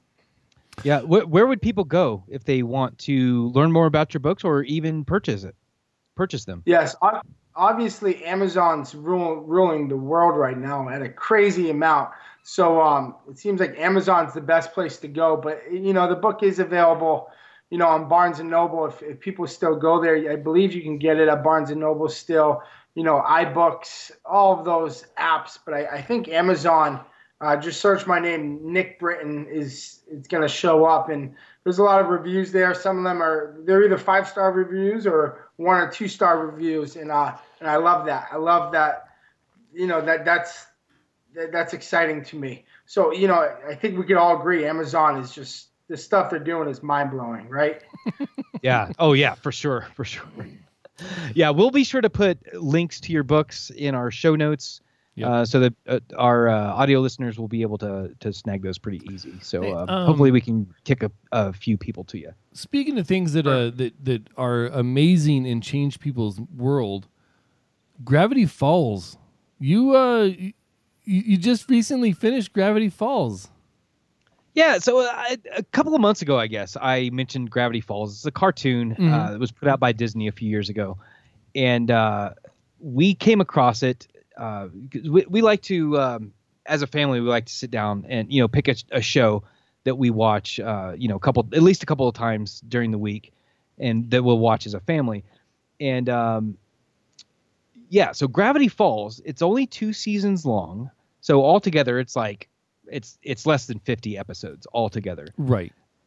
Yeah, wh- where would people go if they want to learn more about your books or even purchase it? Purchase them. Yes, ob- obviously Amazon's rule, ruling the world right now at a crazy amount. So um, it seems like Amazon's the best place to go. But, you know, the book is available, you know, on Barnes and Noble. If, if people still go there, I believe you can get it at Barnes and Noble still. You know, iBooks, all of those apps. But I, I think Amazon Uh, just search my name, Nick Britton. Is it's going to show up, and there's a lot of reviews there. Some of them are they're either five star reviews or one or two star reviews, and uh, and I love that. I love that. You know that that's that, that's exciting to me. So you know, I think we could all agree Amazon is just the stuff they're doing is mind blowing, right? Yeah. Oh yeah, for sure, for sure. Yeah, we'll be sure to put links to your books in our show notes. Yep. Uh, so that uh, our uh, audio listeners will be able to to snag those pretty easy. So Hey, uh, um, hopefully we can kick a, a few people to you. Speaking of things that uh that, that are amazing and change people's world, Gravity Falls. You uh you, you just recently finished Gravity Falls. Yeah, so uh, I, a couple of months ago, I guess, I mentioned Gravity Falls. It's a cartoon Mhm. uh, that was put out by Disney a few years ago. And uh, we came across it. Uh, 'cause we, we like to, um, as a family, we like to sit down and, you know, pick a, a show that we watch, uh, you know, a couple, at least a couple of times during the week and that we'll watch as a family. And um, yeah, so Gravity Falls, it's only two seasons long. So altogether, it's like, it's it's less than fifty episodes altogether. Right.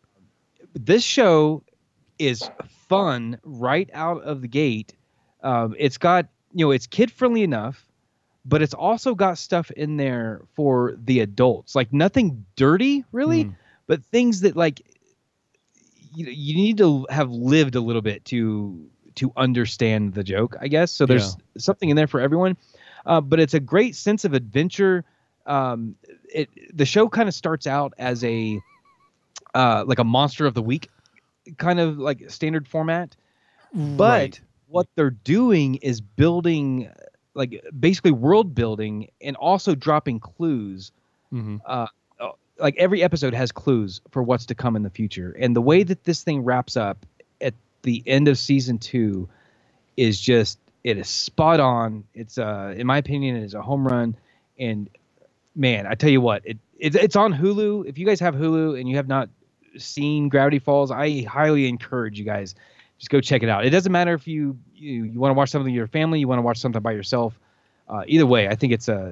This show is fun right out of the gate. Um, it's got, you know, it's kid friendly enough, but it's also got stuff in there for the adults, like nothing dirty really, Mm. but things that like, you you need to have lived a little bit to, to understand the joke, I guess. So there's something in there for everyone. Uh, but it's a great sense of adventure. Um, it, the show kind of starts out as a, uh, like a monster of the week kind of like standard format, but Right. what they're doing is building like basically world building and also dropping clues. Mhm. Uh, uh, like every episode has clues for what's to come in the future. And the way that this thing wraps up at the end of season two is just, it is spot on. It's uh, in my opinion, it is a home run. And man, I tell you what, it, it it's on Hulu. If you guys have Hulu and you have not seen Gravity Falls, I highly encourage you guys just go check it out. It doesn't matter if you you, you want to watch something with your family, you want to watch something by yourself. Uh, either way, I think it's a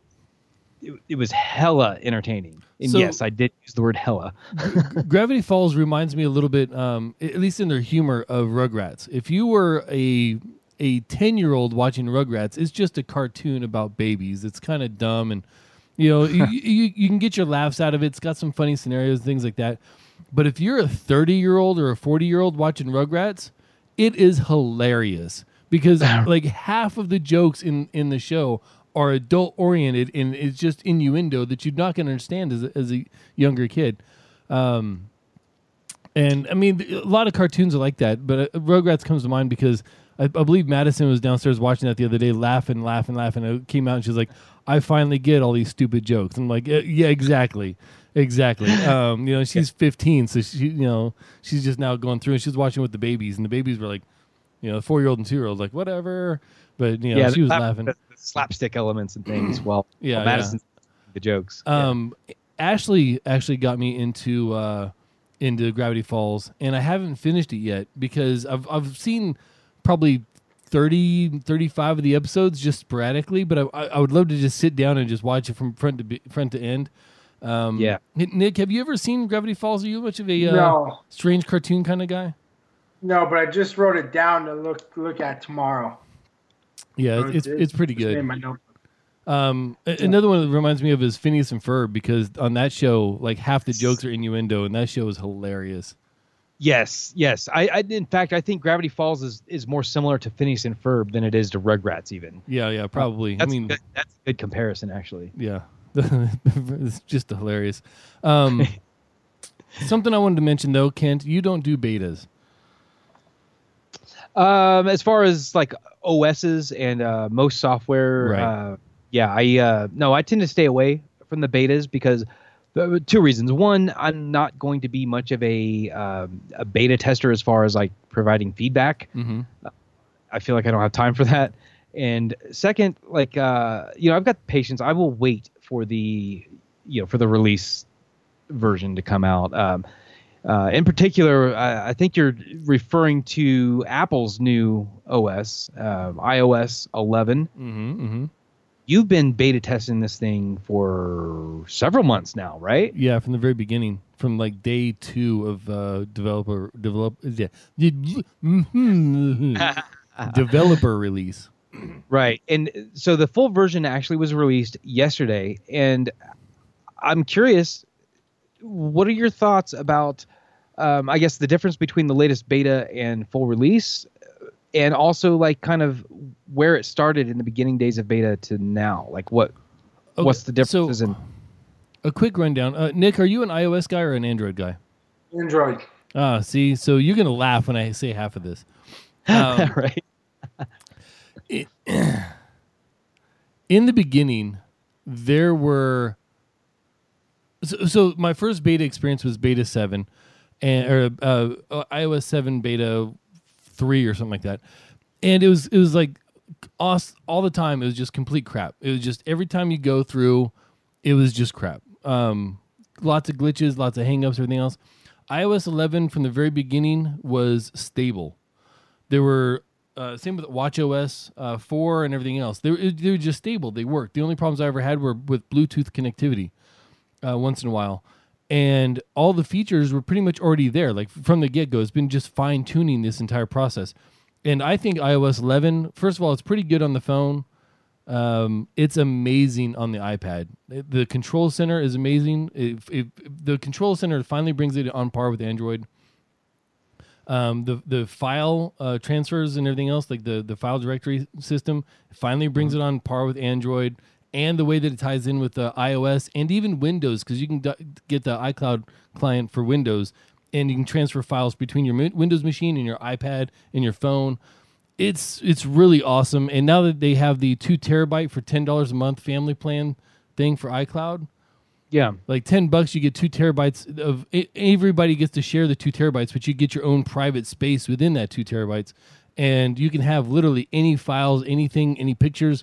it, it was hella entertaining. And So- yes, I did use the word hella. Gravity Falls reminds me a little bit, um, at least in their humor, of Rugrats. If you were a a ten year old watching Rugrats, it's just a cartoon about babies. It's kind of dumb, and you know you, you you can get your laughs out of it. It's got some funny scenarios, things like that. But if you're a thirty year old or a forty year old watching Rugrats, it is hilarious because like half of the jokes in in the show are adult oriented and it's just innuendo that you're not going to understand as a, as a younger kid. Um, and I mean, a lot of cartoons are like that, but uh, Rugrats comes to mind because I, I believe Madison was downstairs watching that the other day, laughing, laughing, laughing. It came out and she's like, "I finally get all these stupid jokes." I'm like, "Yeah, yeah, exactly, exactly." Um, you know, she's fifteen, so she, you know, she's just now going through and she's watching with the babies, and the babies were like, you know, four year old and two year old, like whatever. But you know, yeah, she was the, laughing. The, the slapstick elements and things. Well, Yeah, well, Madison's the jokes. Yeah. Um, Ashley actually got me into uh, into Gravity Falls, and I haven't finished it yet because I've I've seen probably thirty, thirty-five of the episodes just sporadically, but I I would love to just sit down and just watch it from front to be, front to end. Um, Yeah. Nick, have you ever seen Gravity Falls? Are you much of a uh, No. strange cartoon kind of guy? No, but I just wrote it down to look look at tomorrow. Yeah, So it's it's pretty just good. in my notebook. Um, a- another one that reminds me of is Phineas and Ferb because on that show, like half the jokes are innuendo, and that show is hilarious. Yes, yes. I, I in fact I think Gravity Falls is, is more similar to Phineas and Ferb than it is to Rugrats even. Yeah, yeah, probably. That's I mean, good, that's a good comparison actually. yeah, it's just hilarious. Um, something I wanted to mention though, Kent, you don't do betas. Um, as far as like O Ss and uh, most software, Right. uh, yeah, I uh, no, I tend to stay away from the betas because uh, two reasons. One, I'm not going to be much of a um, a beta tester as far as like providing feedback. Mm-hmm. I feel like I don't have time for that. And second, like uh, you know, I've got patience. I will wait for the you know for the release version to come out. Um, uh, in particular, I, I think you're referring to Apple's new O S, uh, i O S eleven. Mm-hmm. Mm-hmm. you've been beta testing this thing for several months now, right? Yeah, from the very beginning, from like day two of uh, developer develop yeah, developer release. Right. And so the full version actually was released yesterday, and I'm curious, what are your thoughts about, um, I guess, the difference between the latest beta and full release, and also like kind of where it started in the beginning days of beta to now? Like what, Okay, what's the differences so, in? A quick rundown. Uh, Nick, are you an iOS guy or an Android guy? Android. Ah, see, so you're gonna laugh when I say half of this. Um, Right. it, in the beginning, there were. So, so my first beta experience was beta seven, and or uh, iOS seven beta three or something like that, and it was it was like all, all the time. It was just complete crap. It was just every time you go through, it was just crap. Um, lots of glitches, lots of hangups, everything else. iOS eleven from the very beginning was stable. There were uh, same with WatchOS uh, four and everything else. They were, they were just stable. They worked. The only problems I ever had were with Bluetooth connectivity. Uh, once in a while, and all the features were pretty much already there. Like from the get go, it's been just fine tuning this entire process. And I think iOS eleven, first of all, it's pretty good on the phone. Um, it's amazing on the iPad. It, the control center is amazing. If, if, if the control center finally brings it on par with Android. Um, the the file uh, transfers and everything else, like the the file directory system, finally brings mm-hmm. it on par with Android. And the way that it ties in with the iOS and even Windows, because you can d- get the iCloud client for Windows, and you can transfer files between your mi- Windows machine and your iPad and your phone. It's it's really awesome. And now that they have the two terabyte for ten dollars a month family plan thing for iCloud, yeah, like ten bucks, you get two terabytes of. Everybody gets to share the two terabytes, but you get your own private space within that two terabytes, and you can have literally any files, anything, any pictures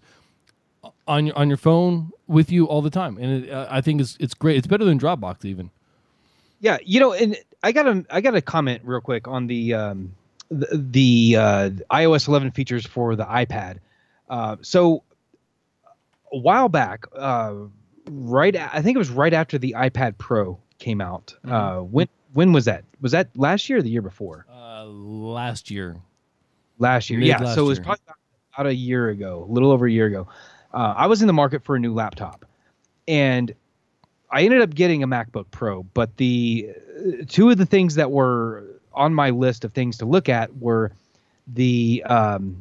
on your on your phone with you all the time, and it, uh, I think it's it's great. It's better than Dropbox even. Yeah, you know, and I got a I got a comment real quick on the um, the, the uh, iOS eleven features for the iPad. Uh, so a while back, uh, right, I think it was right after the iPad Pro came out. Mm-hmm. Uh, when when was that? Was that last year or the year before? Uh, last year. Last year, Mid yeah. last So it was year. probably about a year ago, a little over a year ago. Uh, I was in the market for a new laptop, and I ended up getting a MacBook Pro. But the uh, two of the things that were on my list of things to look at were the um,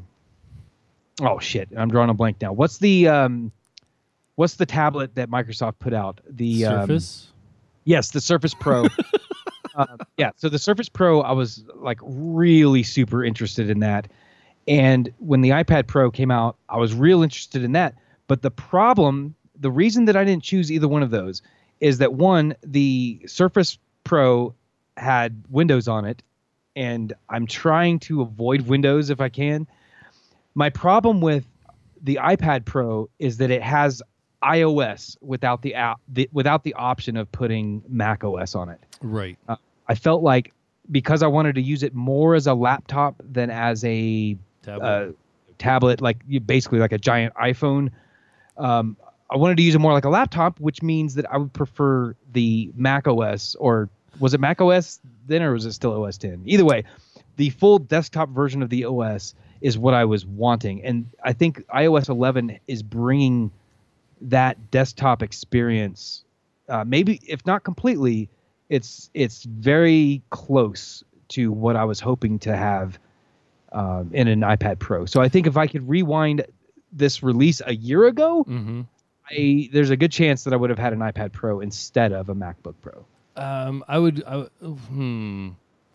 oh shit, I'm drawing a blank now. What's the um, what's the tablet that Microsoft put out? The Surface. Um, yes, the Surface Pro. uh, yeah, so the Surface Pro, I was like really super interested in that. And when the iPad Pro came out, I was real interested in that. But the problem, the reason that I didn't choose either one of those is that, one, the Surface Pro had Windows on it, and I'm trying to avoid Windows if I can. My problem with the iPad Pro is that it has iOS without the app, the, without the option of putting Mac O S on it. Right. Uh, I felt like because I wanted to use it more as a laptop than as a tablet, uh, tablet like you basically like a giant iPhone. Um, I wanted to use it more like a laptop, which means that I would prefer the Mac O S, or was it Mac O S then, or was it still O S ten? Either way, the full desktop version of the O S is what I was wanting. And I think iOS eleven is bringing that desktop experience, uh, maybe if not completely, it's it's very close to what I was hoping to have um, in an iPad Pro. So I think if I could rewind this release a year ago, mm-hmm. I, there's a good chance that I would have had an iPad Pro instead of a MacBook Pro. Um, I would. I, hmm.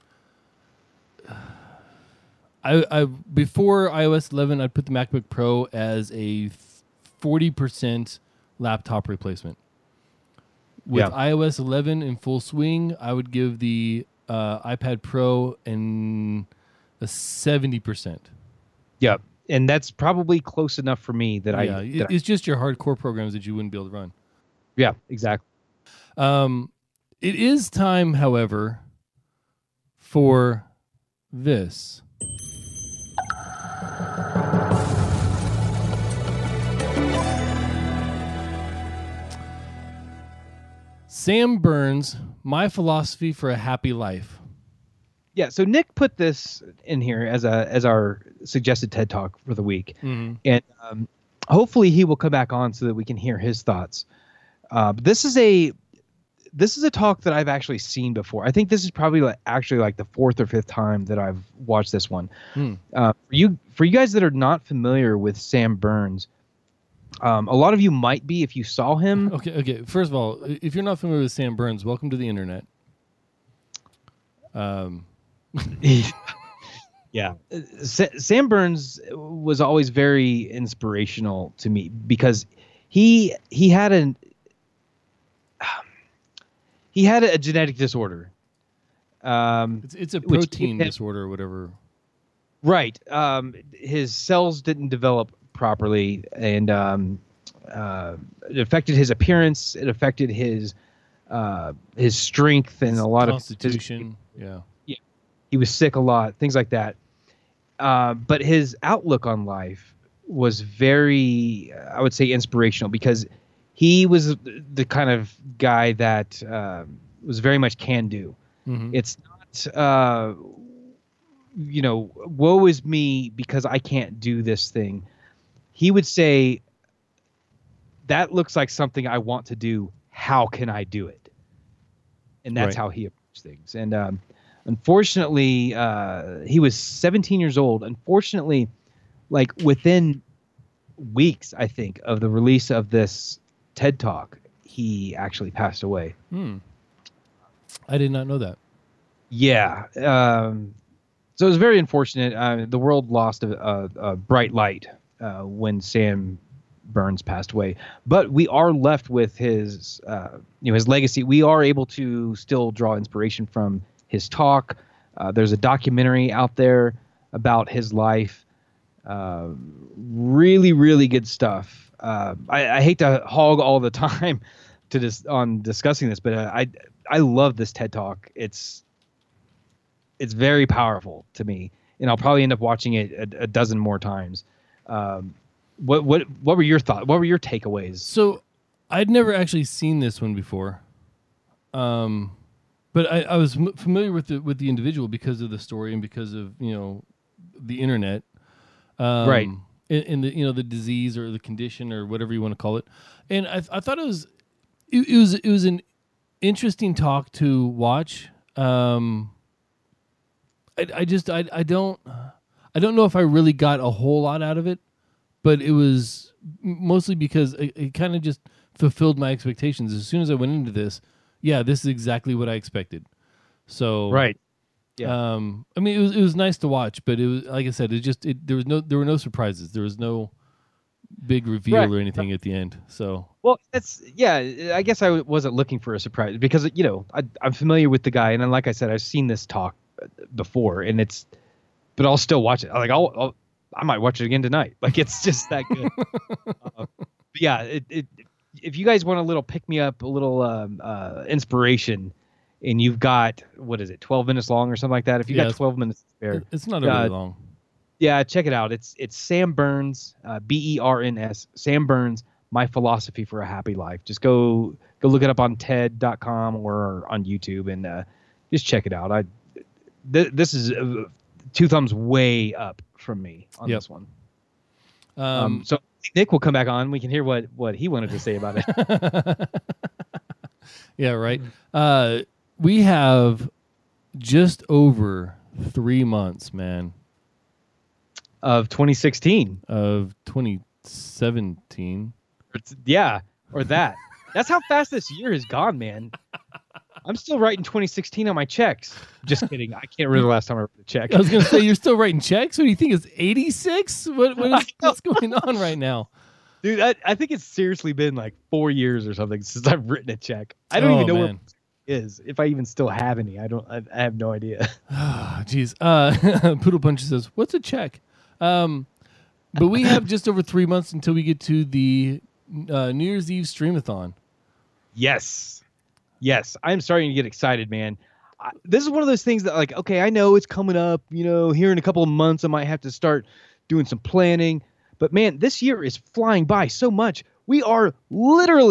I, I before iOS eleven, I'd put the MacBook Pro as a forty percent laptop replacement. With Yeah. iOS eleven in full swing, I would give the uh, iPad Pro an a seventy percent. Yep. And that's probably close enough for me that yeah, I... it, that it's just your hardcore programs that you wouldn't be able to run. Yeah, exactly. Um, it is time, however, for this. Sam Burns, My Philosophy for a Happy Life. Yeah, so Nick put this in here as a as our suggested TED Talk for the week, Mm-hmm. and um, hopefully he will come back on so that we can hear his thoughts. Uh, but this is a this is a talk that I've actually seen before. I think this is probably like, actually like the fourth or fifth time that I've watched this one. Hmm. Uh, for you for you guys that are not familiar with Sam Burns, um, a lot of you might be if you saw him. Okay, okay. First of all, if you're not familiar with Sam Burns, welcome to the internet. Um, Yeah, Sa- Sam Burns was always very inspirational to me because he he had an he had a genetic disorder. Um, it's it's a Which- protein disorder or whatever. right, um, his cells didn't develop properly, and um, uh, it affected his appearance. It affected his uh, his strength and a lot of Constitution. Yeah. he was sick a lot, things like that. Uh, but his outlook on life was very, I would say, inspirational because he was the kind of guy that uh, was very much can do. Mhm. It's not, uh, you know, woe is me because I can't do this thing. He would say, that looks like something I want to do. How can I do it? And that's Right. how he approached things. And, um, Unfortunately, uh, he was seventeen years old. Unfortunately, like within weeks, I think, of the release of this TED Talk, he actually passed away. Hmm. I did not know that. Yeah. Um, so it was very unfortunate. Uh, the world lost a, a, a bright light uh, when Sam Burns passed away. But we are left with his, uh, you know, his legacy. We are able to still draw inspiration from his talk. Uh, there's a documentary out there about his life. Uh, really, really good stuff. Uh, I, I hate to hog all the time to dis- on discussing this, but uh, I I love this TED Talk. It's it's very powerful to me, and I'll probably end up watching it a, a dozen more times. Um, what what what were your thoughts? What were your takeaways? So I'd never actually seen this one before. Um, but I, I was m- familiar with the with the individual because of the story and because of, you know, the internet. Um, Right. In, in the, you know, the disease or the condition or whatever you want to call it. And I I thought it was it, it was it was an interesting talk to watch. Um, I I just I I don't I don't know if I really got a whole lot out of it, but it was mostly because it, it kind of just fulfilled my expectations. As soon as I went into this, yeah, this is exactly what I expected. So Right. Yeah. Um, I mean, it was it was nice to watch, but it was, like I said, it just it, there was no there were no surprises. There was no big reveal Right. or anything at the end. So Well, that's yeah. I guess I w- wasn't looking for a surprise because you know I, I'm familiar with the guy, and then like I said, I've seen this talk before, and it's. But I'll still watch it. Like I'll, I'll I might watch it again tonight. Like it's just that good. uh, but yeah, it, it. If you guys want a little pick me up, a little um, uh, inspiration, and you've got what is it, twelve minutes long or something like that? If you Yeah, got it's- twelve minutes to spare, it- it's not really Uh, long. yeah, check it out. It's it's Sam Burns, uh, B E R N S, Sam Burns, My Philosophy for a Happy Life. Just go go look it up on T E D dot com or on YouTube and uh, just check it out. I th- this is uh, two thumbs way up from me on Yep. this one. Um, Um, so Nick will come back on. We can hear what what he wanted to say about it. yeah, right. Uh, we have just over three months, man, Of twenty sixteen. of twenty seventeen. Or t- Yeah, or that. That's how fast this year has gone, man. I'm still writing twenty sixteen on my checks. Just kidding. I can't remember the last time I wrote a check. I was gonna say, you're still writing checks. What do you think? It's eighty-six? What what is what's going on right now? Dude, I, I think it's seriously been like four years or something since I've written a check. I don't Oh, even know man. where it is. If I even still have any, I don't. I, I have no idea. Ah, jeez. Uh, Poodle Punch says, "What's a check?" Um, but we have just over three months until we get to the uh, New Year's Eve streamathon. Yes, yes, I'm starting to get excited, man. I, this is one of those things that, like, okay, I know it's coming up. You know, here in a couple of months, I might have to start doing some planning. But man, this year is flying by so much. We are literally,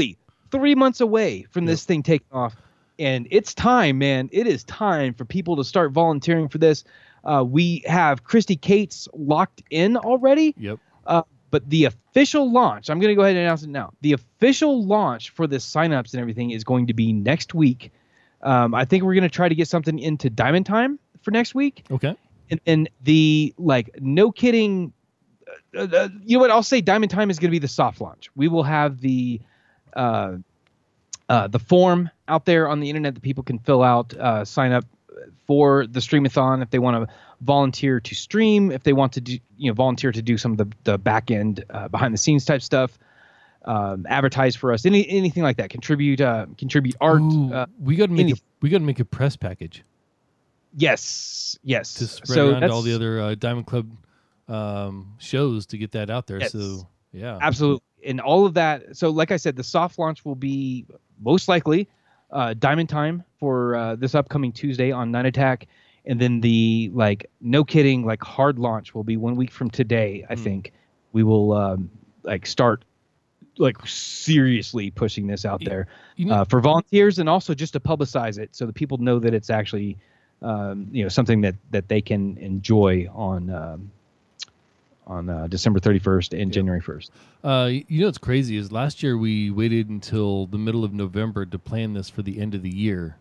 three months away from yep. this thing taking off. And it's time, man. It is time for people to start volunteering for this. Uh, we have Christy Cates locked in already. Yep. Uh, but the official launch, I'm going to go ahead and announce it now. The official launch for the signups and everything is going to be next week. Um, I think we're going to try to get something into Diamond Time for next week. Okay. And, and the, like, no kidding, uh, uh, you know what? I'll say Diamond Time is going to be the soft launch. We will have the uh, uh, the form out there on the internet that people can fill out, uh, sign up for the Streamathon if they want to volunteer to stream, if they want to do, you know, volunteer to do some of the, the back end, uh, behind the scenes type stuff, um, advertise for us, any anything like that, contribute, uh, contribute art. Ooh, uh, we got to make any- a, we got to make a press package. Yes, yes. To spread so around to all the other uh, Diamond Club um, shows to get that out there. Yes. So yeah, absolutely. And all of that. So like I said, the soft launch will be most likely uh, Diamond Time for uh, this upcoming Tuesday on Night Attack. And then the, like, no kidding, like, hard launch will be one week from today, I mm. think. We will, um, like, start, like, seriously pushing this out there you know, uh, for volunteers and also just to publicize it so that people know that it's actually, um, you know, something that, that they can enjoy on um, on uh, December thirty-first and yeah. January first. Uh, you know what's crazy is last year we waited until the middle of November to plan this for the end of the year.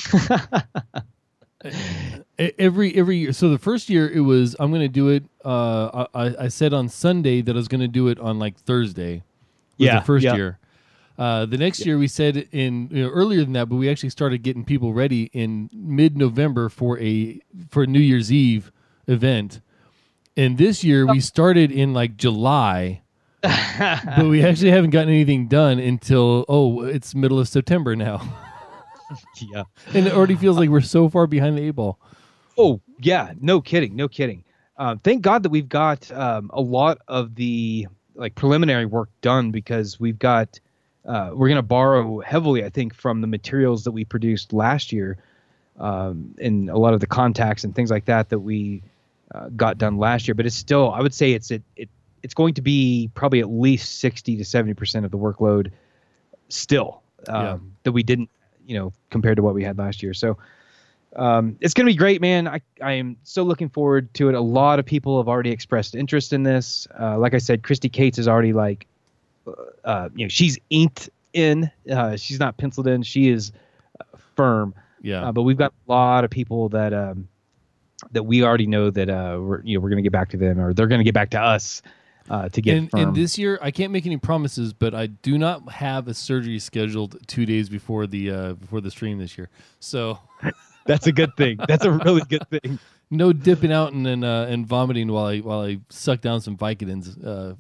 every every year. So the first year it was I'm going to do it. Uh, I, I said on Sunday that I was going to do it on like Thursday. Was yeah. The first yeah. year. Uh, the next yeah. year we said in you know, earlier than that, but we actually started getting people ready in mid-November for a for a New Year's Eve event. And this year we started in like July, but we actually haven't gotten anything done until oh, it's middle of September now. Yeah. And it already feels like we're so far behind the eight ball. Oh, yeah. No kidding. No kidding. Um, thank God that we've got um, a lot of the like preliminary work done because we've got uh, we're going to borrow heavily, I think, from the materials that we produced last year um, and a lot of the contacts and things like that that we uh, got done last year. But it's still, I would say it's it, it it's going to be probably at least sixty to seventy percent of the workload still um, yeah. that we didn't, you know, compared to what we had last year. So um, it's going to be great, man. I, I am so looking forward to it. A lot of people have already expressed interest in this. Uh, like I said, Christy Cates is already like, uh, you know, she's inked in. Uh, she's not penciled in. She is uh, firm. Yeah. Uh, but we've got a lot of people that um, that we already know that uh, we're, you know, we're going to get back to them or they're going to get back to us. Uh, to get and, firm. And this year, I can't make any promises, but I do not have a surgery scheduled two days before the uh, before the stream this year. So that's a good thing. That's a really good thing. No dipping out and and, uh, and vomiting while I while I suck down some Vicodins. Uh,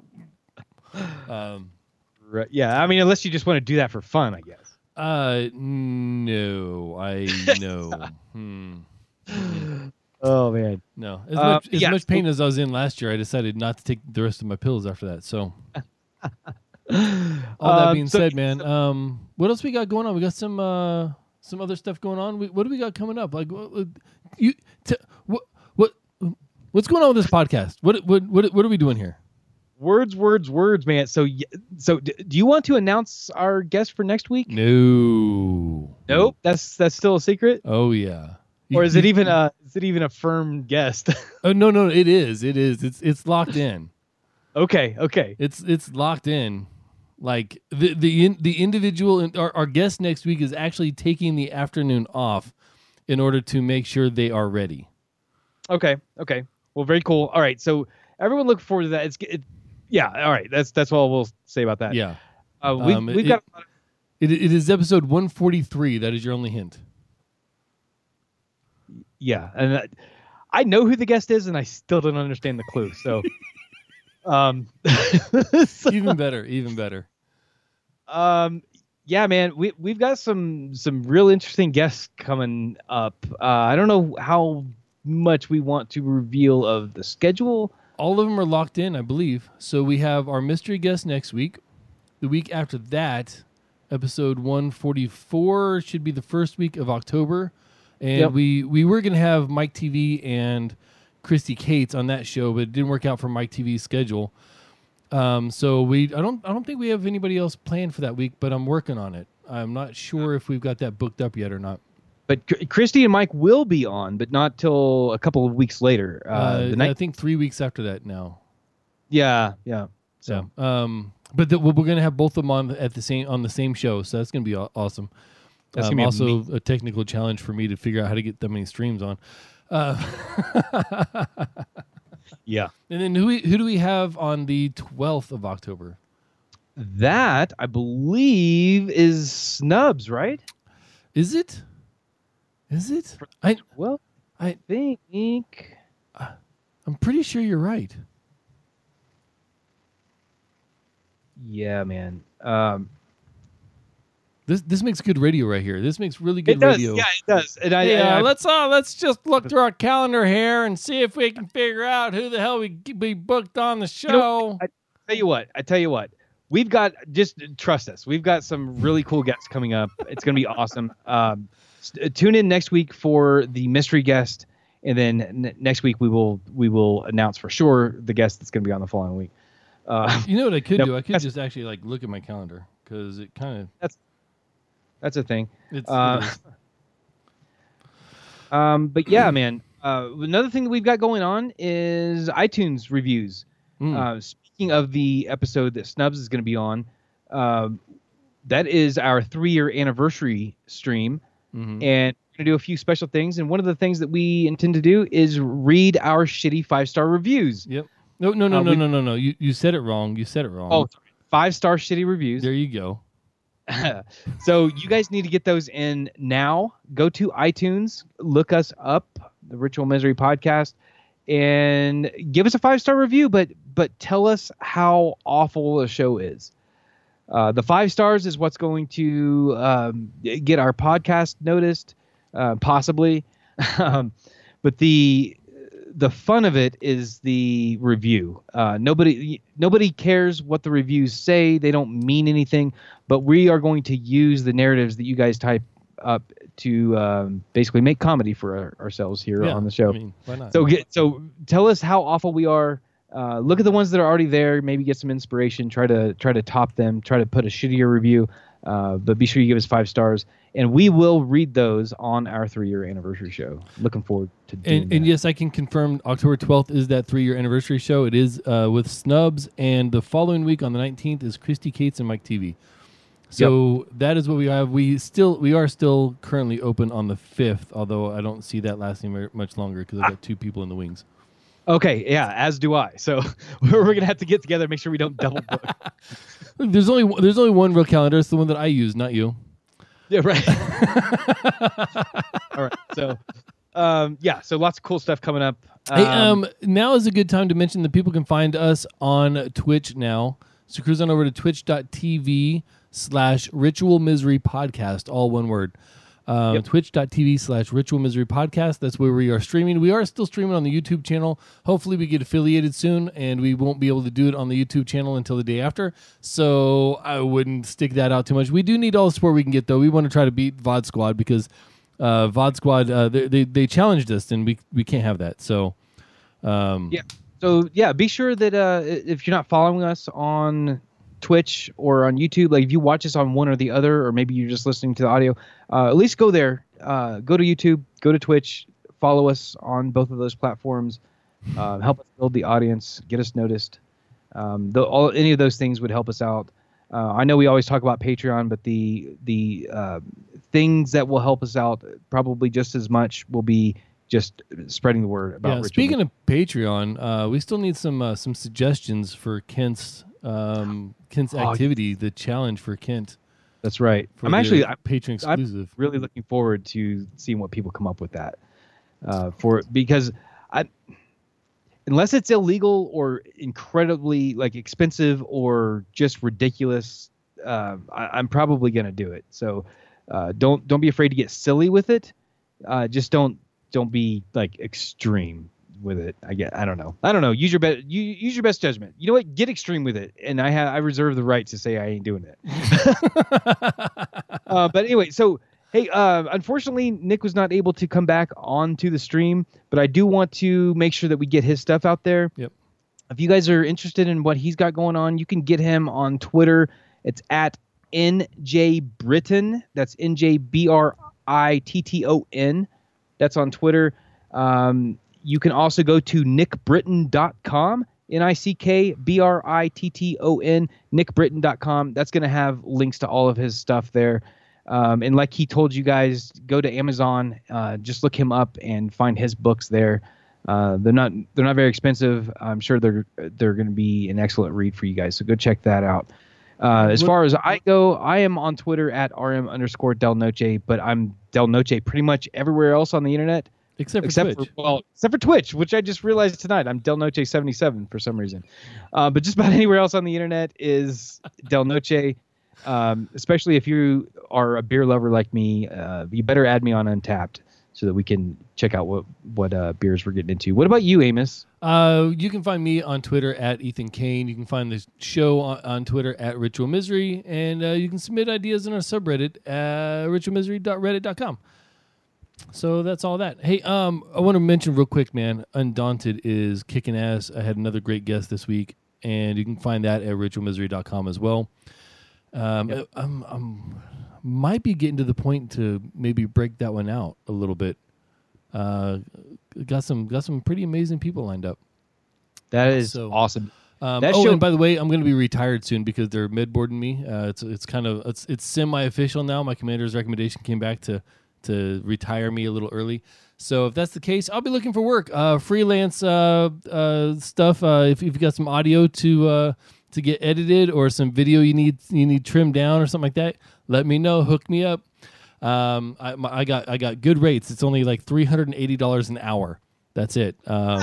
um, right. Yeah. I mean, unless you just want to do that for fun, I guess. Uh, no, I know. hmm. Oh man, no. As uh, much as yeah. much pain as I was in last year, I decided not to take the rest of my pills after that. So, all that being um, so, said, man, um, what else we got going on? We got some uh, some other stuff going on. We, what do we got coming up? Like, what, you, t- what, what, what's going on with this podcast? What, what, what, what are we doing here? Words, words, words, man. So, so do you want to announce our guest for next week? No. Nope. That's that's still a secret. Oh yeah. Or is it even a is it even a firm guest? Oh no no it is it is it's it's locked in. Okay okay it's it's locked in. Like the the in, the individual our, our guest next week is actually taking the afternoon off in order to make sure they are ready. Okay okay well very cool. All right, so everyone look forward to that. It's it, yeah all right that's that's all we'll say about that. Yeah uh, we've, um, we've it, got. A lot of- it, it is episode one forty-three. That is your only hint. Yeah, and uh, I know who the guest is, and I still don't understand the clue. So, um, so, even better, even better. Um, yeah, man, we we've got some some real interesting guests coming up. Uh, I don't know how much we want to reveal of the schedule. All of them are locked in, I believe. So we have our mystery guest next week. The week after that, episode one forty-four should be the first week of October. And yep. we, we were going to have Mike T V and Christy Cates on that show, but it didn't work out for Mike T V's schedule. Um, so we, I don't, I don't think we have anybody else planned for that week, but I'm working on it. I'm not sure if we've got that booked up yet or not. But Christy and Mike will be on, but not till a couple of weeks later. Uh, Uh, the night- I think three weeks after that now. yeah, yeah. So Yeah. Um, but the, we're going to have both of them on at the same on the same show, so that's going to be aw- awesome. That's um, gonna be also amazing. a technical challenge for me to figure out how to get that many streams on. Uh, yeah, and then who we, who do we have on the twelfth of October? that I believe is Snubs, right? Is it? Is it? I Well, I think I'm pretty sure you're right. yeah, man. Um, This this makes good radio right here. This makes really good it does. radio. Yeah, it does. And I, Hey, and uh, I- let's uh, let's just look through our calendar here and see if we can figure out who the hell we we booked on the show. know, I tell you what. I tell you what. We've got just trust us. We've got some really cool guests coming up. It's going to be awesome. Um, st- tune in next week for the mystery guest, and then n- next week we will we will announce for sure the guest that's going to be on the following week. Uh, You know what I could No, do? I could that's- just actually like look at my calendar because it kind of that's a thing. it's. Uh, it is. Um, but yeah, man. Uh, another thing that we've got going on is iTunes reviews. Mm. Uh, speaking of the episode that Snubs is going to be on, um, that is our three-year anniversary stream, Mhm. and we're going to do a few special things. And one of the things that we intend to do is read our shitty five-star reviews. Yep. No, no, no, uh, no, we- no, no, no. You you said it wrong. You said it wrong. Oh, sorry. Five-star shitty reviews. there you go. So you guys need to get those in now. Go to iTunes, look us up, the Ritual Misery Podcast, and give us a five-star review, but but tell us how awful the show is. Uh, the five stars is what's going to um, get our podcast noticed, uh, possibly. um, but the the fun of it is the review. Uh, nobody nobody cares what the reviews say. They don't mean anything. But we are going to use the narratives that you guys type up to um, basically make comedy for our, ourselves here Yeah, on the show. I mean, why not? So get so tell us how awful we are. Uh, look at the ones that are already there. Maybe get some inspiration. Try to try to top them. Try to put a shittier review. Uh, but be sure you give us five stars, and we will read those on our three-year anniversary show. Looking forward to doing and, that. and yes, I can confirm October twelfth is that three year anniversary show. It is uh, with Snubs, and the following week on the nineteenth is Christy Cates and Mike T V. So that is what we have. We still we are still currently open on the fifth, although I don't see that lasting very much longer because I've got two people in the wings. Okay, yeah, as do I. So we're gonna have to get together, make sure we don't double book. Look, there's only one- there's only one real calendar. It's the one that I use, not you. Yeah, right. All right. So, um, yeah. So lots of cool stuff coming up. Hey, um, now is a good time to mention that people can find us on Twitch now. So cruise on over to twitch.tv slash ritual misery podcast, all one word. Um, Yep. Twitch.tv slash ritual misery podcast. That's where we are streaming. We are still streaming on the YouTube channel. Hopefully we get affiliated soon, and we won't be able to do it on the YouTube channel until the day after. So I wouldn't stick that out too much. We do need all the support we can get, though. We want to try to beat V O D Squad because uh, V O D Squad, uh, they, they they challenged us, and we we can't have that. So um, Yeah. So yeah, be sure that uh, if you're not following us on Twitch or on YouTube, like if you watch us on one or the other, or maybe you're just listening to the audio, uh, at least go there. Uh, go to YouTube, go to Twitch, follow us on both of those platforms. Uh, help us build the audience, get us noticed. Um, the, all any of those things would help us out. Uh, I know we always talk about Patreon, but the the uh, things that will help us out probably just as much will be just spreading the word about. yeah, Ritual speaking of Patreon, uh, we still need some uh, some suggestions for Kent's um, Kent's Oh, activity, the challenge for Kent. That's right. For I'm the actually I'm Patreon exclusive. really looking forward to seeing what people come up with that. Uh, for because I, unless it's illegal or incredibly like expensive or just ridiculous, uh, I, I'm probably gonna do it. So uh, don't don't be afraid to get silly with it. Uh, just don't don't be like extreme with it. I get. I don't know. I don't know. Use your best. You use your best judgment. You know what? Get extreme with it, and I have. I reserve the right to say I ain't doing it. uh, but anyway, so hey, uh, unfortunately, Nick was not able to come back onto the stream, but I do want to make sure that we get his stuff out there. Yep. if you guys are interested in what he's got going on, you can get him on Twitter. It's at N J Britton. That's N J B R I T T O N. That's on Twitter. Um, you can also go to nick britton dot com. N I C K B R I T T O N, nick britton dot com. That's going to have links to all of his stuff there. Um, and like he told you guys, go to Amazon, uh, just look him up and find his books there. Uh, they're not they're not very expensive. I'm sure they're they're going to be an excellent read for you guys. So go check that out. Uh, as far as I go, I am on Twitter at rm underscore Del Noche, but I'm Del Noche pretty much everywhere else on the internet. Except for except Twitch. For, well, except for Twitch, which I just realized tonight. I'm Del Noche seventy-seven for some reason. Uh, but just about anywhere else on the internet is Del Noche. Um, especially if you are a beer lover like me, uh, you better add me on Untappd so that we can check out what, what uh, beers we're getting into. What about you, Amos? Uh, you can find me on Twitter at Ethan Kane. You can find the show on, on Twitter at Ritual Misery. And uh, you can submit ideas in our subreddit at ritual misery dot reddit dot com. So that's all that. Hey, um, I want to mention real quick, man, Undaunted is kicking ass. I had another great guest this week, and you can find that at ritual misery dot com as well. Um, yep. I'm, I'm might be getting to the point to maybe break that one out a little bit. Uh, got some got some pretty amazing people lined up. That is so awesome. Um, that oh, show- and by the way, I'm going to be retired soon because they're mid-boarding me. Uh, it's it's kind of it's it's semi-official now. My commander's recommendation came back to. to retire me a little early. So if that's the case, I'll be looking for work. Uh, freelance uh, uh, stuff. Uh, if, if you've got some audio to uh, to get edited or some video you need you need trimmed down or something like that, let me know. Hook me up. Um, I, my, I got I got good rates. It's only like three hundred eighty dollars an hour. That's it. Um,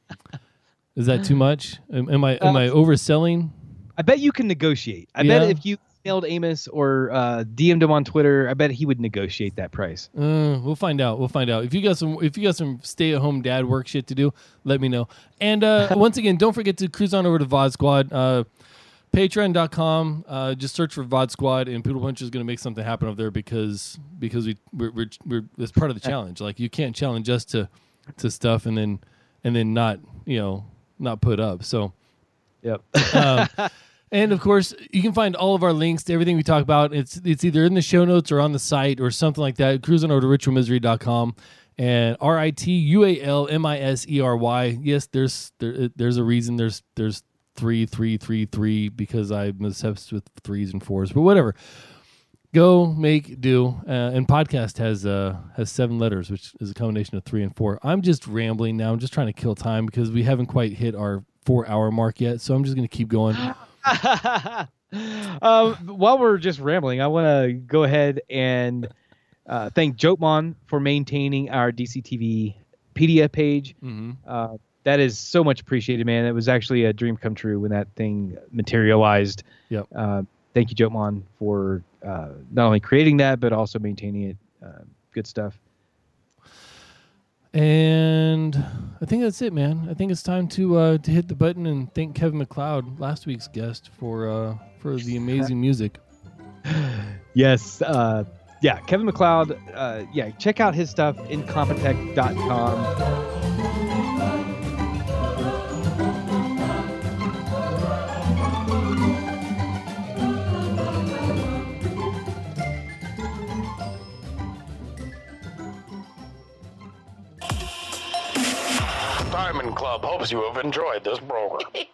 is that too much? Am, am I am I overselling? I bet you can negotiate. I Yeah. bet if you emailed Amos or uh, D M'd him on Twitter, I bet he would negotiate that price. Uh, we'll find out. We'll find out. If you got some, if you got some stay-at-home dad work shit to do, let me know. And uh, once again, don't forget to cruise on over to V O D Squad, uh, patreon dot com. Uh, just search for V O D Squad, and Poodle Punch is going to make something happen over there because because we we're, we're, we're it's part of the challenge. Like you can't challenge us to to stuff and then and then not you know not put up. So, yep. um, And of course, you can find all of our links to everything we talk about. It's it's either in the show notes or on the site or something like that. Cruise on over to ritual misery dot com and R I T U A L M I S E R Y. Yes, there's there, there's a reason there's there's three three three three because I'm obsessed with threes and fours. But whatever, go make do. Uh, and podcast has uh has seven letters, which is a combination of three and four. I'm just rambling now. I'm just trying to kill time because we haven't quite hit our four hour mark yet. So I'm just going to keep going. um, while we're just rambling, I want to go ahead and uh, thank Jotmon for maintaining our D C T V Pedia page. Mm-hmm. Uh, that is so much appreciated, man. It was actually a dream come true when that thing materialized. Yep. Uh, thank you, Jotmon, for uh, not only creating that, but also maintaining it. Uh, good stuff. And I think that's it, man. I think it's time to uh, to hit the button and thank Kevin MacLeod, last week's guest, for uh, for the amazing music. Yes. Uh, yeah, Kevin MacLeod. Uh, yeah, check out his stuff, incompetech dot com. Diamond Club hopes you have enjoyed this program.